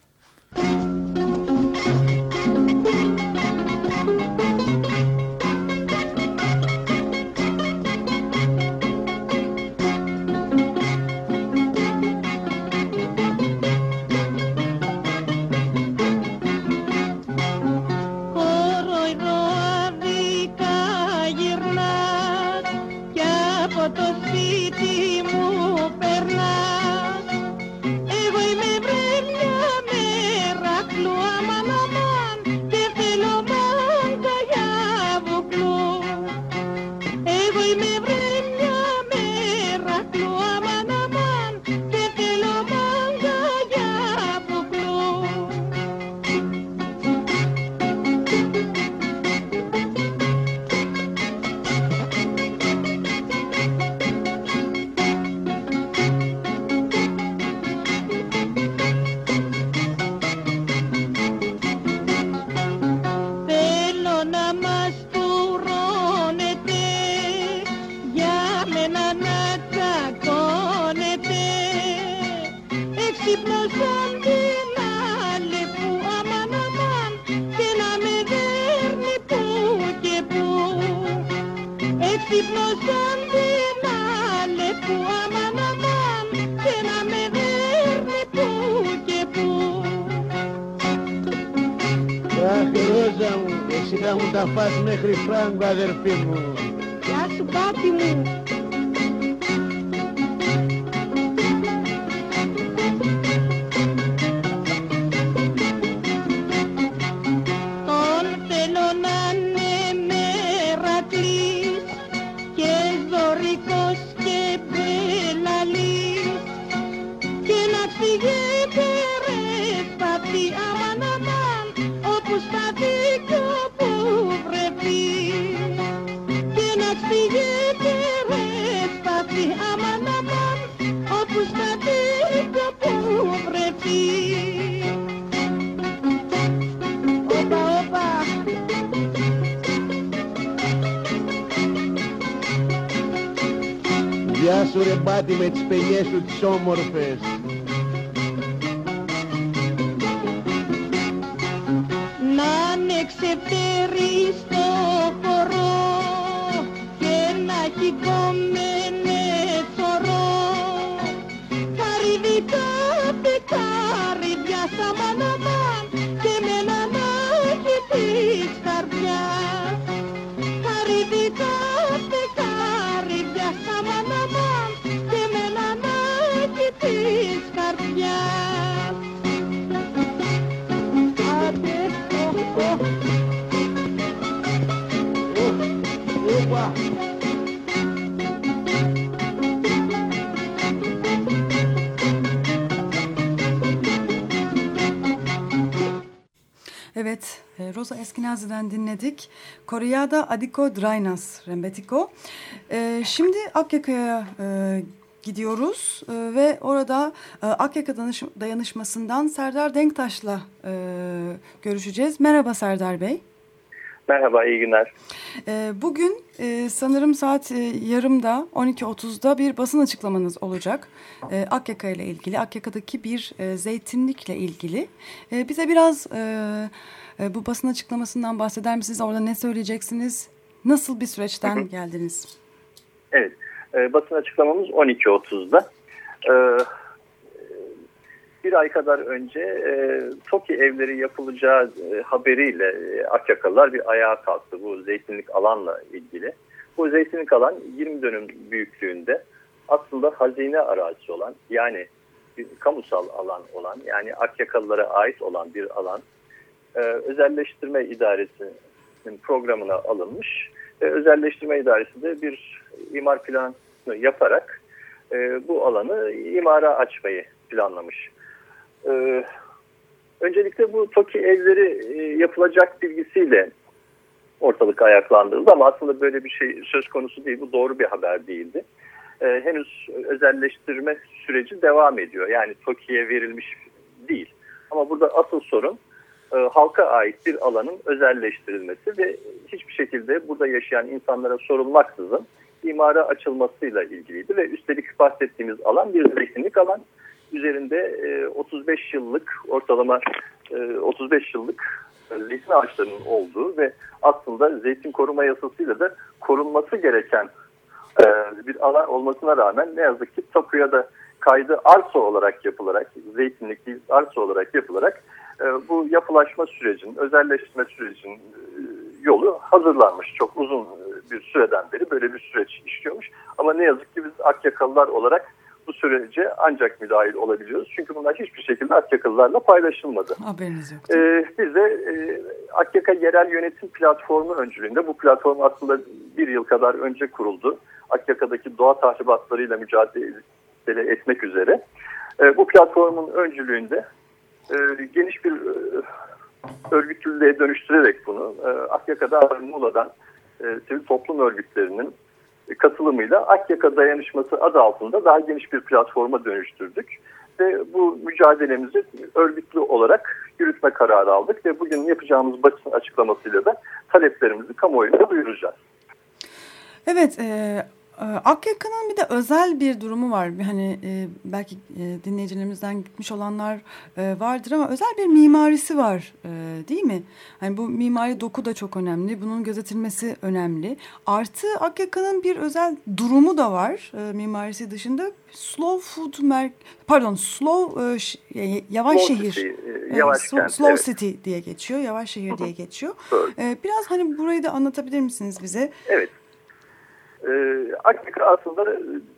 Θα μου τα φας μέχρι φράγκο, αδερφή μου. Γεια σου, πάτη μου. Τον θέλω να είναι μερακλής και δωρικός και μπελαλής και να φύγετε ρε σπαθή αμάν αμάν όπου στα δίκιο φύγετε ρε σπαθή αμάν αμάν όπου στα δίκιο που βρεθεί. Όπα, όπα. Γεια σου ρε μπάτι με τις παινιές σου τις όμορφες. Να είναι ξεφτέρι στο χορό κι κομμένε θωρώ καρυδικά πετάριδια στα μαναμάν και με έναν άκη της καρδιάς καρυδικά πετάριδια στα μαναμάν και με έναν άκη της καρδιάς. Άντε, οχ, οχ, όπα. Evet, Rosa Eskenazi'den dinledik. Koryada Adiko Drainas Rembetiko. Ee, şimdi Akyaka'ya e, gidiyoruz e, ve orada e, Akyaka Dayanışması'ndan Serdar Denktaş'la e, görüşeceğiz. Merhaba Serdar Bey. Merhaba, iyi günler. E, bugün e, sanırım saat e, yarımda on iki otuzda bir basın açıklamanız olacak. E, Akyaka ile ilgili, Akyaka'daki bir e, zeytinlikle ilgili. E, bize biraz e, e, bu basın açıklamasından bahseder misiniz? Orada ne söyleyeceksiniz? Nasıl bir süreçten hı hı. geldiniz? Evet, e, basın açıklamamız on iki otuzda. E, bir ay kadar önce e, TOKİ evleri yapılacağı e, haberiyle e, Akyakalılar bir ayağa kalktı bu zeytinlik alanla ilgili. Bu zeytinlik alan yirmi dönüm büyüklüğünde aslında hazine arazisi olan, yani bir kamusal alan olan, yani Akyakalılara ait olan bir alan e, özelleştirme idaresinin programına alınmış ve özelleştirme idaresi de bir imar planı yaparak e, bu alanı imara açmayı planlamış. E, öncelikle bu TOKİ evleri e, yapılacak bilgisiyle ortalık ayaklandırıldı ama aslında böyle bir şey söz konusu değil. Bu doğru bir haber değildi. Ee, henüz özelleştirme süreci devam ediyor. Yani TOKİ'ye verilmiş değil. Ama burada asıl sorun e, halka ait bir alanın özelleştirilmesi ve hiçbir şekilde burada yaşayan insanlara sorulmaksızın imara açılmasıyla ilgiliydi. Ve üstelik bahsettiğimiz alan bir zeytinlik alan. Üzerinde e, otuz beş yıllık ortalama e, otuz beş yıllık zeytin ağaçlarının olduğu ve aslında zeytin koruma yasasıyla da korunması gereken e, bir alan olmasına rağmen ne yazık ki tapuya da kaydı arsa olarak yapılarak, zeytinlik değil arsa olarak yapılarak e, bu yapılaşma sürecinin, özelleştirme sürecinin e, yolu hazırlanmış. Çok uzun bir süreden beri böyle bir süreç işliyormuş. Ama ne yazık ki biz Akyakalılar olarak bu sürece ancak müdahil olabiliyoruz. Çünkü bunlar hiçbir şekilde Akyakalılarla paylaşılmadı. Haberiniz yok. Ee, biz de e, Akyaka Yerel Yönetim Platformu öncülüğünde, bu platform aslında bir yıl kadar önce kuruldu. Akyaka'daki doğa tahribatlarıyla mücadele etmek üzere. E, bu platformun öncülüğünde e, geniş bir e, örgütlülüğe dönüştürerek bunu e, Akyaka'da Muğla'dan e, sivil toplum örgütlerinin katılımıyla Akyaka Dayanışması adı altında daha geniş bir platforma dönüştürdük. Ve bu mücadelemizi örgütlü olarak yürütme kararı aldık ve bugün yapacağımız basın açıklamasıyla da taleplerimizi kamuoyuna duyuracağız. Evet, e, Akyaka'nın bir de özel bir durumu var. Hani e, belki e, dinleyicilerimizden gitmiş olanlar e, vardır ama özel bir mimarisi var, e, değil mi? Hani bu mimari doku da çok önemli. Bunun gözetilmesi önemli. Artı Akyaka'nın bir özel durumu da var e, mimarisi dışında. Slow food mer pardon slow e, ş yavaş slow şehir. City, e, yavaş slow, kent, slow evet. City diye geçiyor. Yavaş şehir diye geçiyor. Evet. E, biraz hani burayı da anlatabilir misiniz bize? Evet. Ee, Akyaka aslında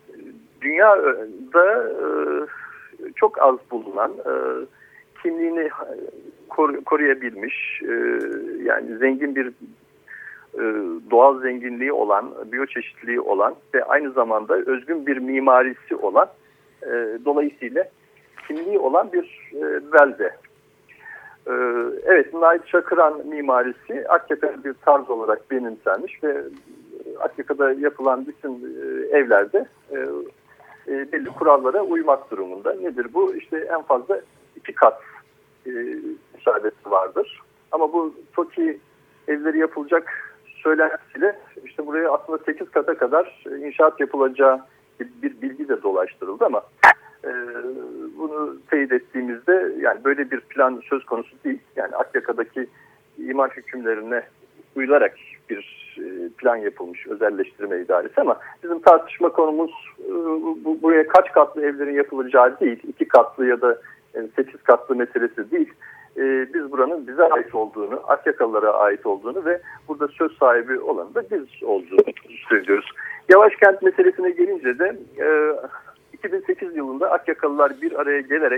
dünyada e, çok az bulunan, e, kimliğini kor koruyabilmiş, e, yani zengin bir e, doğal zenginliği olan, biyoçeşitliliği olan ve aynı zamanda özgün bir mimarisi olan, e, dolayısıyla kimliği olan bir e, belde. E, evet, Nait Çakıran mimarisi Akyaka'da bir tarz olarak benimsenmiş ve Akyaka'da yapılan bütün e, evlerde e, e, belli kurallara uymak durumunda. Nedir bu? İşte en fazla iki kat e, müsaadesi vardır. Ama bu TOKİ evleri yapılacak söylentisiyle işte buraya aslında sekiz kata kadar inşaat yapılacağı bir, bir bilgi de dolaştırıldı ama e, bunu teyit ettiğimizde yani böyle bir plan söz konusu değil. Yani Akyaka'daki imar hükümlerine uyularak bir plan yapılmış özelleştirme idaresi ama bizim tartışma konumuz bu, buraya kaç katlı evlerin yapılacağı değil, iki katlı ya da sekiz katlı meselesi değil. Biz buranın bize ait olduğunu, Akyakalılara ait olduğunu ve burada söz sahibi olan da biz olduğunu söylüyoruz. Yavaş kent meselesine gelince de iki bin sekiz yılında Akyakalılar bir araya gelerek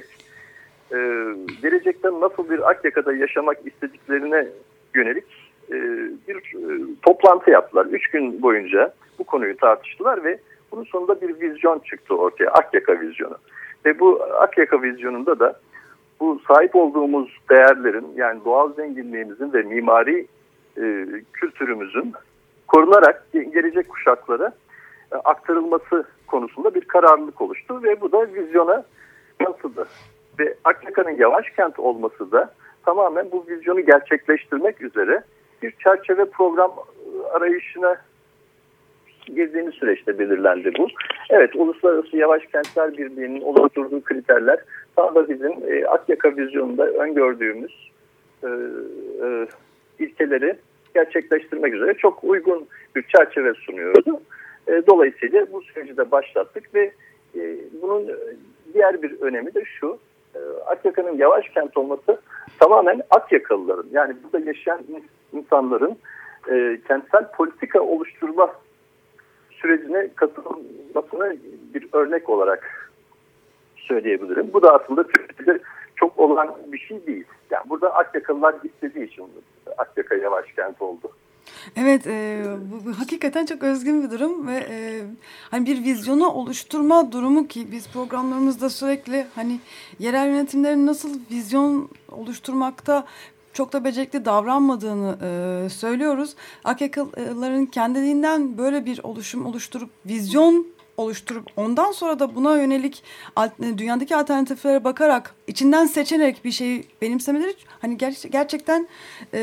gelecekte nasıl bir Akyaka'da yaşamak istediklerine yönelik bir toplantı yaptılar. Üç gün boyunca bu konuyu tartıştılar ve bunun sonunda bir vizyon çıktı ortaya. Akyaka vizyonu. Ve bu Akyaka vizyonunda da bu sahip olduğumuz değerlerin yani doğal zenginliğimizin ve mimari e, kültürümüzün korunarak gelecek kuşaklara e, aktarılması konusunda bir kararlılık oluştu ve bu da vizyona yansıdı. Ve Akyaka'nın yavaş kent olması da tamamen bu vizyonu gerçekleştirmek üzere bir çerçeve program arayışına girdiğimiz süreçte belirlendi bu. Evet, Uluslararası Yavaş Kentler Birliği'nin oluşturduğu kriterler tam da bizim e, Akyaka vizyonunda öngördüğümüz e, e, ilkeleri gerçekleştirmek üzere çok uygun bir çerçeve sunuyordu. E, dolayısıyla bu süreci de başlattık ve e, bunun diğer bir önemi de şu. E, Akyaka'nın yavaş kent olması tamamen Akyakalıların yani burada yaşayan insanların e, kentsel politika oluşturma sürecine katılmasına bir örnek olarak söyleyebilirim. Bu da aslında Türkiye'de çok olan bir şey değil. Yani burada Akyakalılar istediği için Akyaka yavaş kent oldu. Evet, e, bu, bu hakikaten çok özgün bir durum ve e, hani bir vizyonu oluşturma durumu ki biz programlarımızda sürekli hani yerel yönetimlerin nasıl vizyon oluşturmakta çok da becerikli davranmadığını e, söylüyoruz. Akyakalıların kendiliğinden böyle bir oluşum oluşturup vizyon oluşturup ondan sonra da buna yönelik dünyadaki alternatiflere bakarak içinden seçerek bir şeyi benimsemeleri hani ger- gerçekten e,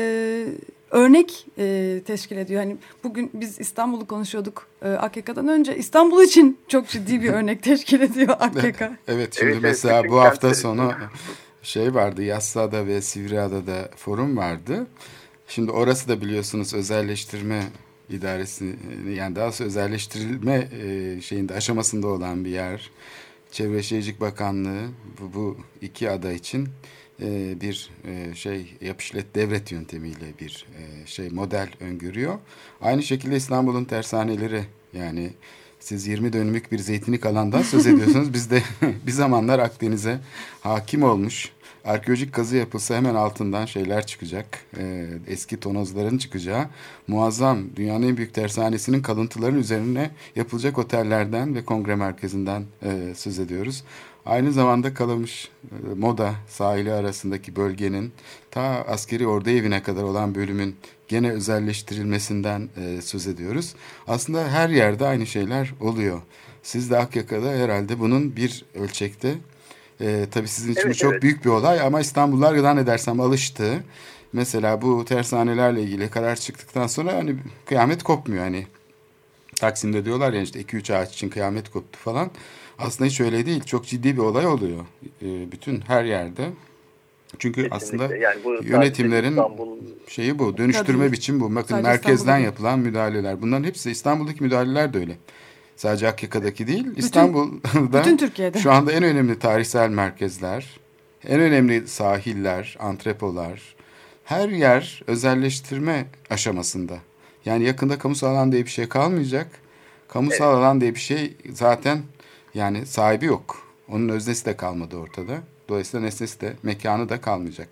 örnek e, teşkil ediyor. Hani bugün biz İstanbul'u konuşuyorduk e, Akyaka'dan önce. İstanbul için çok ciddi bir örnek teşkil ediyor Akyaka. Evet, şimdi evet, mesela evet, bu hafta sonu şey vardı, Yassıada ve Sivriada'da forum vardı. Şimdi orası da biliyorsunuz özelleştirme idaresi, yani daha sonra özelleştirilme e, şeyinde aşamasında olan bir yer. Çevre Şehircilik Bakanlığı bu, bu iki ada için e, bir e, şey yap işlet devret yöntemiyle bir e, şey model öngörüyor. Aynı şekilde İstanbul'un tersaneleri, yani siz yirmi dönümlük bir zeytinlik alandan söz ediyorsunuz. Biz de bir zamanlar Akdeniz'e hakim olmuş. Arkeolojik kazı yapılsa hemen altından şeyler çıkacak. E, eski tonozların çıkacağı muazzam dünyanın en büyük tersanesinin kalıntıların üzerine yapılacak otellerden ve kongre merkezinden e, söz ediyoruz. Aynı zamanda Kalamış, e, Moda sahili arasındaki bölgenin ta askeri ordu evine kadar olan bölümün gene özelleştirilmesinden e, söz ediyoruz. Aslında her yerde aynı şeyler oluyor. Siz de Akyaka'da herhalde bunun bir ölçekte, e, tabii sizin için evet, çok evet. büyük bir olay ama İstanbullular zannedersem alıştı. Mesela bu tersanelerle ilgili karar çıktıktan sonra hani kıyamet kopmuyor. Hani Taksim'de diyorlar ya işte iki üç ağaç için kıyamet koptu falan. Aslında hiç öyle değil. Çok ciddi bir olay oluyor. E, bütün her yerde. Çünkü Kesinlikle. aslında yani bu yönetimlerin İstanbul... şeyi bu. Dönüştürme Tabii. biçimi bu. Bakın Sadece merkezden İstanbul'da yapılan müdahaleler. Bunların hepsi, İstanbul'daki müdahaleler de öyle. Sadece Akyaka'daki değil. Bütün, İstanbul'da bütün Türkiye'de şu anda en önemli tarihsel merkezler, en önemli sahiller, antrepolar, her yer özelleştirme aşamasında. Yani yakında kamusal alan diye bir şey kalmayacak. Kamusal evet. alan diye bir şey zaten yani sahibi yok. Onun öznesi de kalmadı ortada. Dolayısıyla nesnesi de, mekanı da kalmayacak.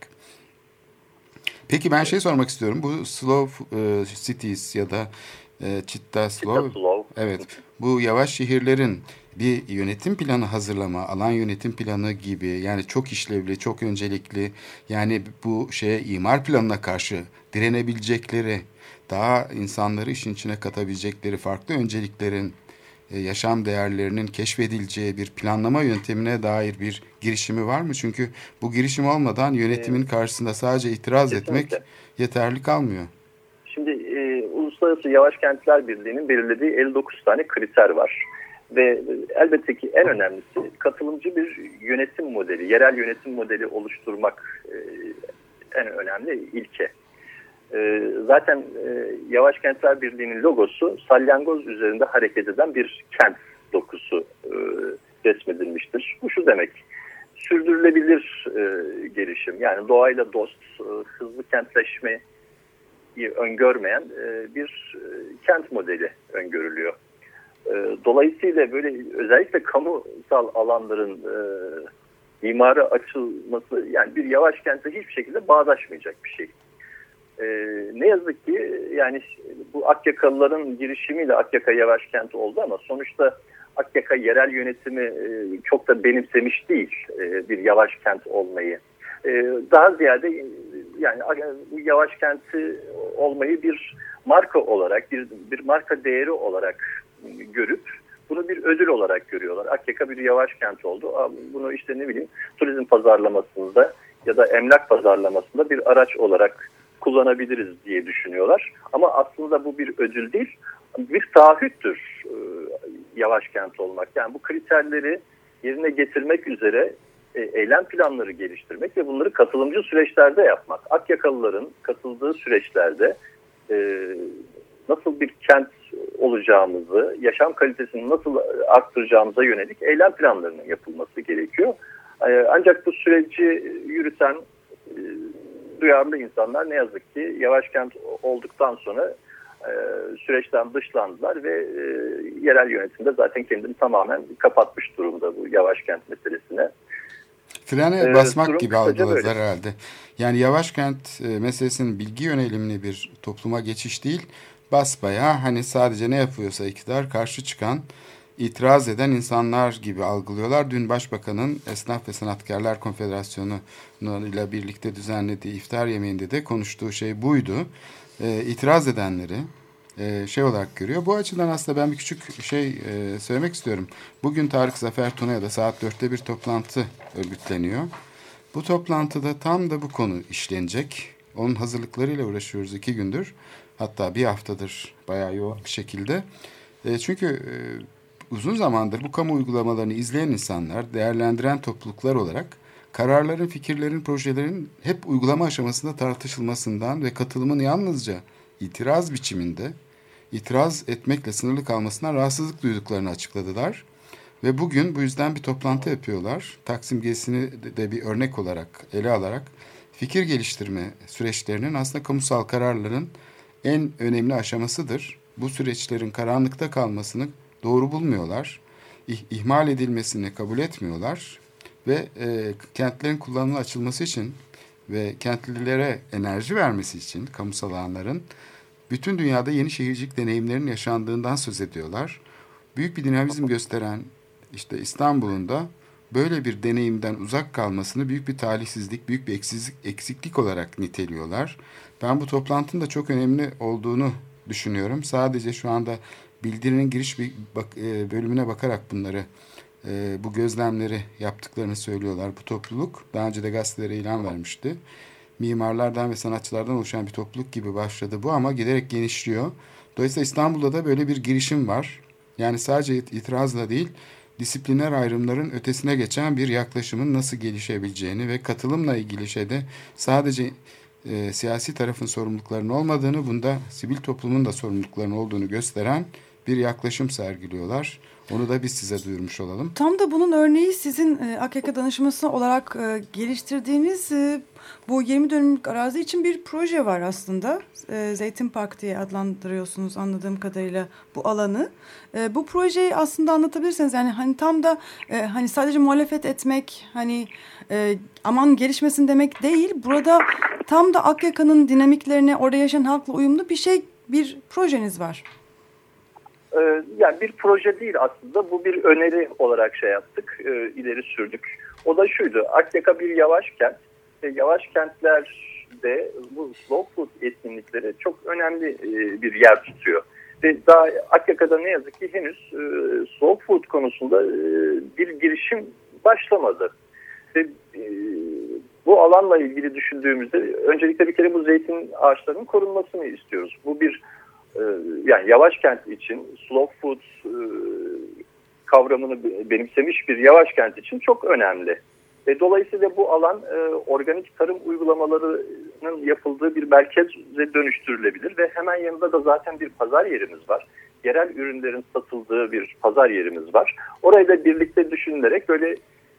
Peki ben şey sormak istiyorum. Bu slow e, cities ya da e, Chitta slow, Chitta slow. Evet. Bu yavaş şehirlerin bir yönetim planı hazırlama, alan yönetim planı gibi, yani çok işlevli, çok öncelikli, yani bu şeye imar planına karşı direnebilecekleri, daha insanları işin içine katabilecekleri farklı önceliklerin, yaşam değerlerinin keşfedileceği bir planlama yöntemine dair bir girişimi var mı? Çünkü bu girişim olmadan yönetimin karşısında sadece itiraz Kesinlikle. etmek yeterli kalmıyor. Şimdi e, Uluslararası Yavaş Kentler Birliği'nin belirlediği elli dokuz tane kriter var. Ve elbette ki en önemlisi katılımcı bir yönetim modeli, yerel yönetim modeli oluşturmak e, en önemli ilke. E, zaten e, Yavaş Kentler Birliği'nin logosu salyangoz üzerinde hareket eden bir kent dokusu e, resmedilmiştir. Bu şu demek, sürdürülebilir e, gelişim, yani doğayla dost, e, hızlı kentleşmeyi öngörmeyen e, bir e, kent modeli öngörülüyor. Dolayısıyla böyle özellikle kamusal alanların e, imara açılması yani bir yavaş kentle hiçbir şekilde bağdaşmayacak bir şey. E, ne yazık ki yani bu Akyakalıların girişimiyle Akyaka yavaş kent oldu ama sonuçta Akyaka yerel yönetimi e, çok da benimsemiş değil e, bir yavaş kent olmayı. E, daha ziyade yani bu yavaş kenti olmayı bir marka olarak, bir, bir marka değeri olarak görüp bunu bir ödül olarak görüyorlar. Akyaka bir yavaş kent oldu. Bunu işte ne bileyim turizm pazarlamasında ya da emlak pazarlamasında bir araç olarak kullanabiliriz diye düşünüyorlar. Ama aslında bu bir ödül değil, bir taahhüttür e, yavaş kent olmak. Yani bu kriterleri yerine getirmek üzere e, eylem planları geliştirmek ve bunları katılımcı süreçlerde yapmak. Akyakalıların katıldığı süreçlerde e, nasıl bir kent olacağımızı, yaşam kalitesini nasıl arttıracağımıza yönelik eylem planlarının yapılması gerekiyor. Ancak bu süreci yürüten e, duyarlı insanlar ne yazık ki yavaş kent olduktan sonra e, süreçten dışlandılar ve e, yerel yönetimde zaten kendini tamamen kapatmış durumda bu yavaş kent meselesine. Frene Ee, basmak gibi kısaca algıladılar böyle. herhalde. Yani yavaş kent e, meselesinin bilgi yönelimli bir topluma geçiş değil, basbayağı hani sadece ne yapıyorsa iktidar karşı çıkan, itiraz eden insanlar gibi algılıyorlar. Dün Başbakan'ın Esnaf ve Sanatkarlar Konfederasyonu ile birlikte düzenlediği iftar yemeğinde de konuştuğu şey buydu. E, itiraz edenleri e, şey olarak görüyor. Bu açıdan aslında ben bir küçük şey e, söylemek istiyorum. Bugün Tarık Zafer Tuna'ya saat dörtte bir toplantı örgütleniyor. Bu toplantıda tam da bu konu işlenecek. Onun hazırlıklarıyla uğraşıyoruz iki gündür. Hatta bir haftadır bayağı yoğun bir şekilde. E, çünkü e, uzun zamandır bu kamu uygulamalarını izleyen insanlar, değerlendiren topluluklar olarak kararların, fikirlerin, projelerin hep uygulama aşamasında tartışılmasından ve katılımın yalnızca itiraz biçiminde, itiraz etmekle sınırlı kalmasından rahatsızlık duyduklarını açıkladılar. Ve bugün bu yüzden bir toplantı yapıyorlar. Taksim gezisini de bir örnek olarak ele alarak fikir geliştirme süreçlerinin aslında kamusal kararların en önemli aşamasıdır. Bu süreçlerin karanlıkta kalmasını doğru bulmuyorlar. İh- ihmal edilmesini kabul etmiyorlar. Ve e, kentlerin kullanıma açılması için ve kentlilere enerji vermesi için kamusal alanların bütün dünyada yeni şehircilik deneyimlerinin yaşandığından söz ediyorlar. Büyük bir dinamizm gösteren işte İstanbul'un da böyle bir deneyimden uzak kalmasını büyük bir talihsizlik, büyük bir eksizlik, eksiklik olarak niteliyorlar. Ben bu toplantının da çok önemli olduğunu düşünüyorum. Sadece şu anda bildirinin giriş bir bak, e, bölümüne bakarak bunları, e, bu gözlemleri yaptıklarını söylüyorlar. Bu topluluk daha önce de gazetelere ilan vermişti. Mimarlardan ve sanatçılardan oluşan bir topluluk gibi başladı bu ama giderek genişliyor. Dolayısıyla İstanbul'da da böyle bir girişim var. Yani sadece itirazla değil, disipliner ayrımların ötesine geçen bir yaklaşımın nasıl gelişebileceğini ve katılımla ilgili şeyde sadece e, siyasi tarafın sorumluluklarının olmadığını, bunda sivil toplumun da sorumluluklarının olduğunu gösteren bir yaklaşım sergiliyorlar. Onu da biz size duyurmuş olalım. Tam da bunun örneği sizin e, A K K danışması olarak e, geliştirdiğiniz e, bu yirmi dönümlük arazi için bir proje var aslında. E, Zeytin Park diye adlandırıyorsunuz anladığım kadarıyla bu alanı. E, bu projeyi aslında anlatabilirseniz, yani hani tam da e, hani sadece muhalefet etmek, hani e, aman gelişmesin demek değil. Burada tam da A K K'nın dinamiklerine, orada yaşayan halkla uyumlu bir şey, bir projeniz var. Yani bir proje değil aslında, bu bir öneri olarak şey yaptık, ileri sürdük. O da şuydu: Akyaka bir yavaş kent ve yavaş kentlerde bu slow food etkinlikleri çok önemli bir yer tutuyor. Ve daha Akyaka'da ne yazık ki henüz slow food konusunda bir girişim başlamadı. Ve bu alanla ilgili düşündüğümüzde öncelikle bir kere bu zeytin ağaçlarının korunmasını istiyoruz. Bu bir yani yavaş kent için slow food kavramını benimsemiş bir yavaş kent için çok önemli. Ve dolayısıyla bu alan organik tarım uygulamalarının yapıldığı bir merkeze dönüştürülebilir ve hemen yanında da zaten bir pazar yerimiz var. Yerel ürünlerin satıldığı bir pazar yerimiz var. Orayı da birlikte düşünülerek böyle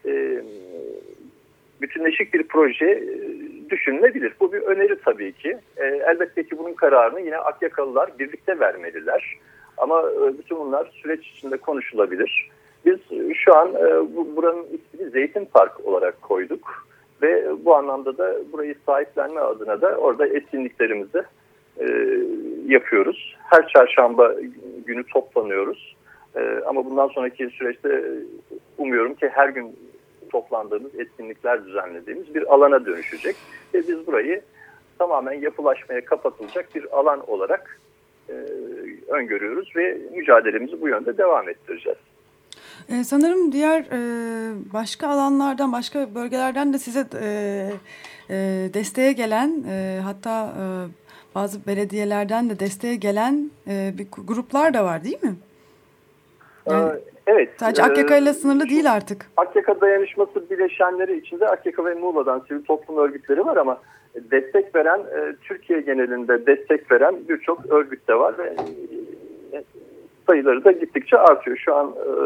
bütünleşik bir proje düşünülebilir. Bu bir öneri tabii ki. E, elbette ki bunun kararını yine Akyakalılar birlikte vermeliler. Ama e, bütün bunlar süreç içinde konuşulabilir. Biz şu an e, bu, buranın ismini Zeytin Park olarak koyduk. Ve bu anlamda da burayı sahiplenme adına da orada etkinliklerimizi e, yapıyoruz. Her çarşamba günü toplanıyoruz. E, ama bundan sonraki süreçte umuyorum ki her gün toplandığımız, etkinlikler düzenlediğimiz bir alana dönüşecek. Ve biz burayı tamamen yapılaşmaya kapatılacak bir alan olarak e, öngörüyoruz ve mücadelemizi bu yönde devam ettireceğiz. Ee, sanırım diğer e, başka alanlardan, başka bölgelerden de size e, e, desteğe gelen, e, hatta e, bazı belediyelerden de desteğe gelen e, bir gruplar da var değil mi? Yani, ee, evet. Sadece Akyaka ile sınırlı değil artık. Akyaka dayanışması bileşenleri içinde Akyaka ve Muğla'dan sivil toplum örgütleri var ama destek veren, e, Türkiye genelinde destek veren birçok örgüt de var ve e, sayıları da gittikçe artıyor. Şu an e,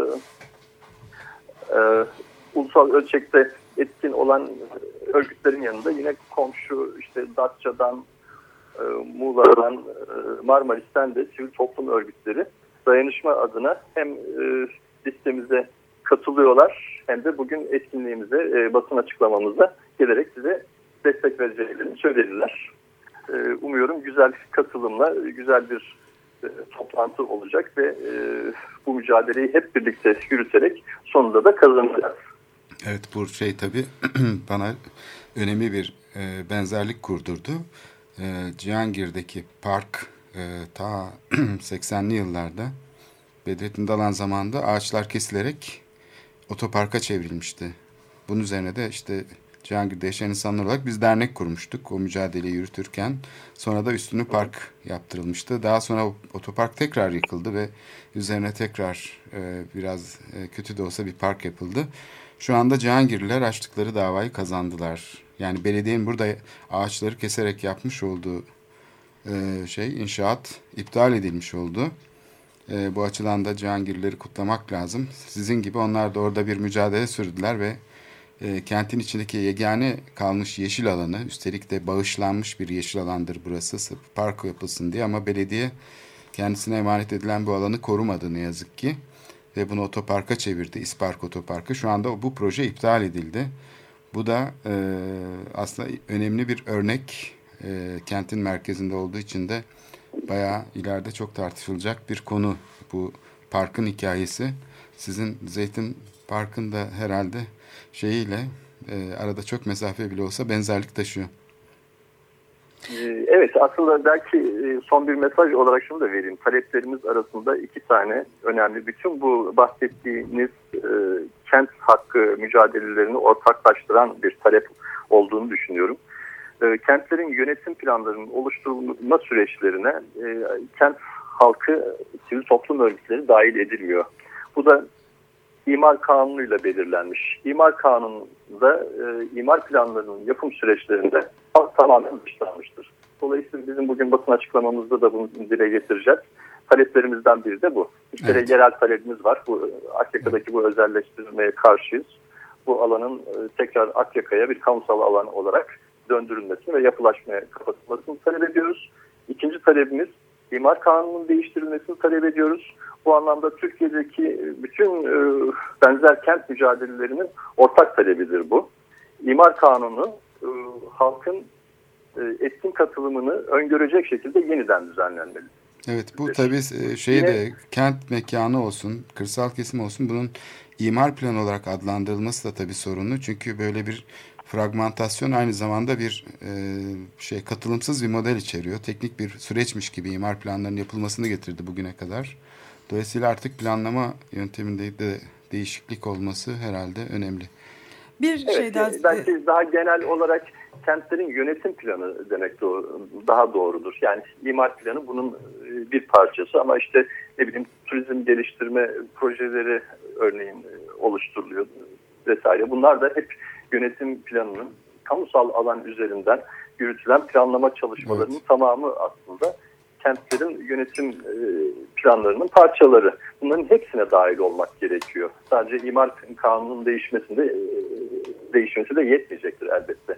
e, ulusal ölçekte etkin olan örgütlerin yanında yine komşu işte Datça'dan, e, Muğla'dan, e, Marmaris'ten de sivil toplum örgütleri dayanışma adına hem e, listemize katılıyorlar hem de bugün etkinliğimize, e, basın açıklamamıza gelerek size destek vereceklerini söylediler. E, umuyorum güzel katılımla güzel bir e, toplantı olacak ve e, bu mücadeleyi hep birlikte yürüterek sonunda da kazanacağız. Evet, bu şey tabii bana önemli bir e, benzerlik kurdurdu. E, Cihangir'deki park e, ta seksenli yıllarda Bedrettin Dalan zamanında ağaçlar kesilerek otoparka çevrilmişti. Bunun üzerine de işte Cihangir'de yaşayan insanlar olarak biz dernek kurmuştuk o mücadeleyi yürütürken. Sonra da üstünü park yaptırılmıştı. Daha sonra otopark tekrar yıkıldı ve üzerine tekrar e, biraz e, kötü de olsa bir park yapıldı. Şu anda Cihangirliler açtıkları davayı kazandılar. Yani belediyenin burada ağaçları keserek yapmış olduğu e, şey inşaat iptal edilmiş oldu. E, bu açıdan da Cihangirlileri kutlamak lazım. Sizin gibi onlar da orada bir mücadele sürdüler ve e, kentin içindeki yegane kalmış yeşil alanı, üstelik de bağışlanmış bir yeşil alandır burası, park yapılsın diye, ama belediye kendisine emanet edilen bu alanı korumadı ne yazık ki. Ve bunu otoparka çevirdi, İspark Otoparkı. Şu anda bu proje iptal edildi. Bu da e, aslında önemli bir örnek. E, kentin merkezinde olduğu için de bayağı ileride çok tartışılacak bir konu bu parkın hikayesi. Sizin Zeytin Park'ın da herhalde şeyiyle e, arada çok mesafe bile olsa benzerlik taşıyor. Evet, aslında belki son bir mesaj olarak şunu da vereyim. Taleplerimiz arasında iki tane önemli. Bütün bu bahsettiğiniz e, kent hakkı mücadelelerini ortaklaştıran bir talep olduğunu düşünüyorum. E, kentlerin yönetim planlarının oluşturulma süreçlerine e, kent halkı, sivil toplum örgütleri dahil edilmiyor. Bu da İmar Kanunu'yla belirlenmiş. İmar Kanunu'nda e, imar planlarının yapım süreçlerinde tamamen dışlanmıştır. Dolayısıyla bizim bugün basın açıklamamızda da bunu dile getireceğiz. Taleplerimizden biri de bu. Bir kere evet. Yerel talebimiz var. Bu Akyaka'daki bu özelleştirmeye karşıyız. Bu alanın e, tekrar Akyaka'ya bir kamusal alan olarak döndürülmesini ve yapılaşmaya kapatılmasını talep ediyoruz. İkinci talebimiz İmar Kanunu'nun değiştirilmesini talep ediyoruz. Bu anlamda Türkiye'deki bütün e, benzer kent mücadelelerinin ortak talebidir bu. İmar Kanunu e, halkın e, etkin katılımını öngörecek şekilde yeniden düzenlenmeli. Evet, bu tabii şey de kent mekanı olsun, kırsal kesim olsun, bunun imar planı olarak adlandırılması da tabii sorunlu. Çünkü böyle bir fragmentasyon aynı zamanda bir e, şey katılımsız bir model içeriyor. Teknik bir süreçmiş gibi imar planlarının yapılmasını getirdi bugüne kadar. Dolayısıyla artık planlama yönteminde de değişiklik olması herhalde önemli. Bir evet, şey daha... Belki daha genel olarak kentlerin yönetim planı demek doğru, daha doğrudur. Yani imar planı bunun bir parçası ama işte ne bileyim turizm geliştirme projeleri örneğin oluşturuluyor vesaire. Bunlar da hep yönetim planının kamusal alan üzerinden yürütülen planlama çalışmalarının evet. tamamı aslında kentlerin yönetim planlarının parçaları. Bunların hepsine dahil olmak gerekiyor. Sadece imar kanununun değişmesinde değişmesi de yetmeyecektir elbette.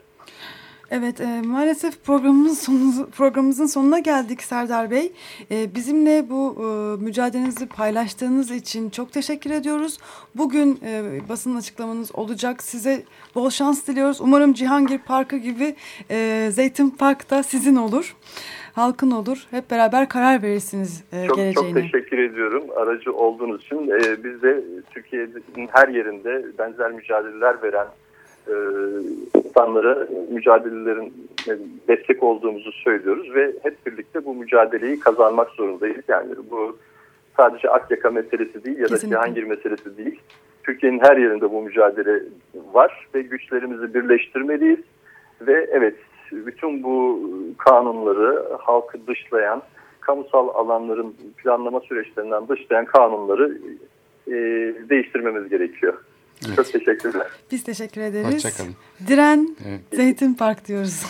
Evet, e, maalesef programımızın sonu, programımızın sonuna geldik Serdar Bey. E, bizimle bu e, mücadelenizi paylaştığınız için çok teşekkür ediyoruz. Bugün e, basın açıklamanız olacak. Size bol şans diliyoruz. Umarım Cihangir Parkı gibi e, Zeytin Park da sizin olur. Halkın olur. Hep beraber karar verirsiniz e, çok, geleceğine. Çok teşekkür ediyorum aracı olduğunuz için. E, biz de Türkiye'nin her yerinde benzer mücadeleler veren e, insanlara mücadelelerin destek olduğumuzu söylüyoruz ve hep birlikte bu mücadeleyi kazanmak zorundayız. Yani bu sadece Akyaka meselesi değil ya da Cihangir meselesi değil. Türkiye'nin her yerinde bu mücadele var ve güçlerimizi birleştirmeliyiz ve evet bütün bu kanunları halkı dışlayan, kamusal alanların planlama süreçlerinden dışlayan kanunları e, değiştirmemiz gerekiyor. Evet. Çok teşekkürler. Biz teşekkür ederiz. Hoşçakalın. Diren evet. Zeytin Park diyoruz.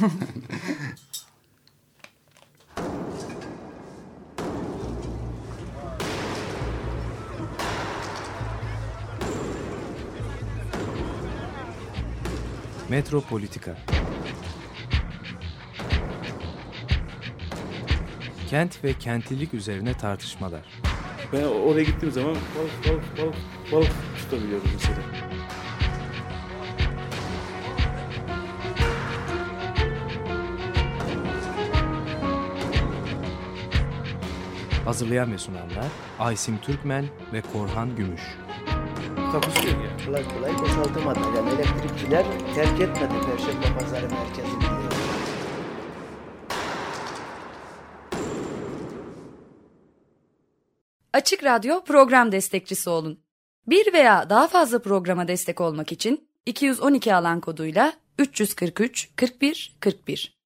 Metropolitika. Kent ve kentlilik üzerine tartışmalar. Ben oraya gittiğim zaman balık balık balık balık tutabiliyorum mesela. Hazırlayan ve sunanlar Aysim Türkmen ve Korhan Gümüş. Takusu yok yani. Kolay kolay boşaltamadı. Yani elektrikçiler terk etmedi Perşembe Pazarı merkezini. Açık Radyo program destekçisi olun. Bir veya daha fazla programa destek olmak için iki yüz on iki alan koduyla üç yüz kırk üç kırk bir kırk bir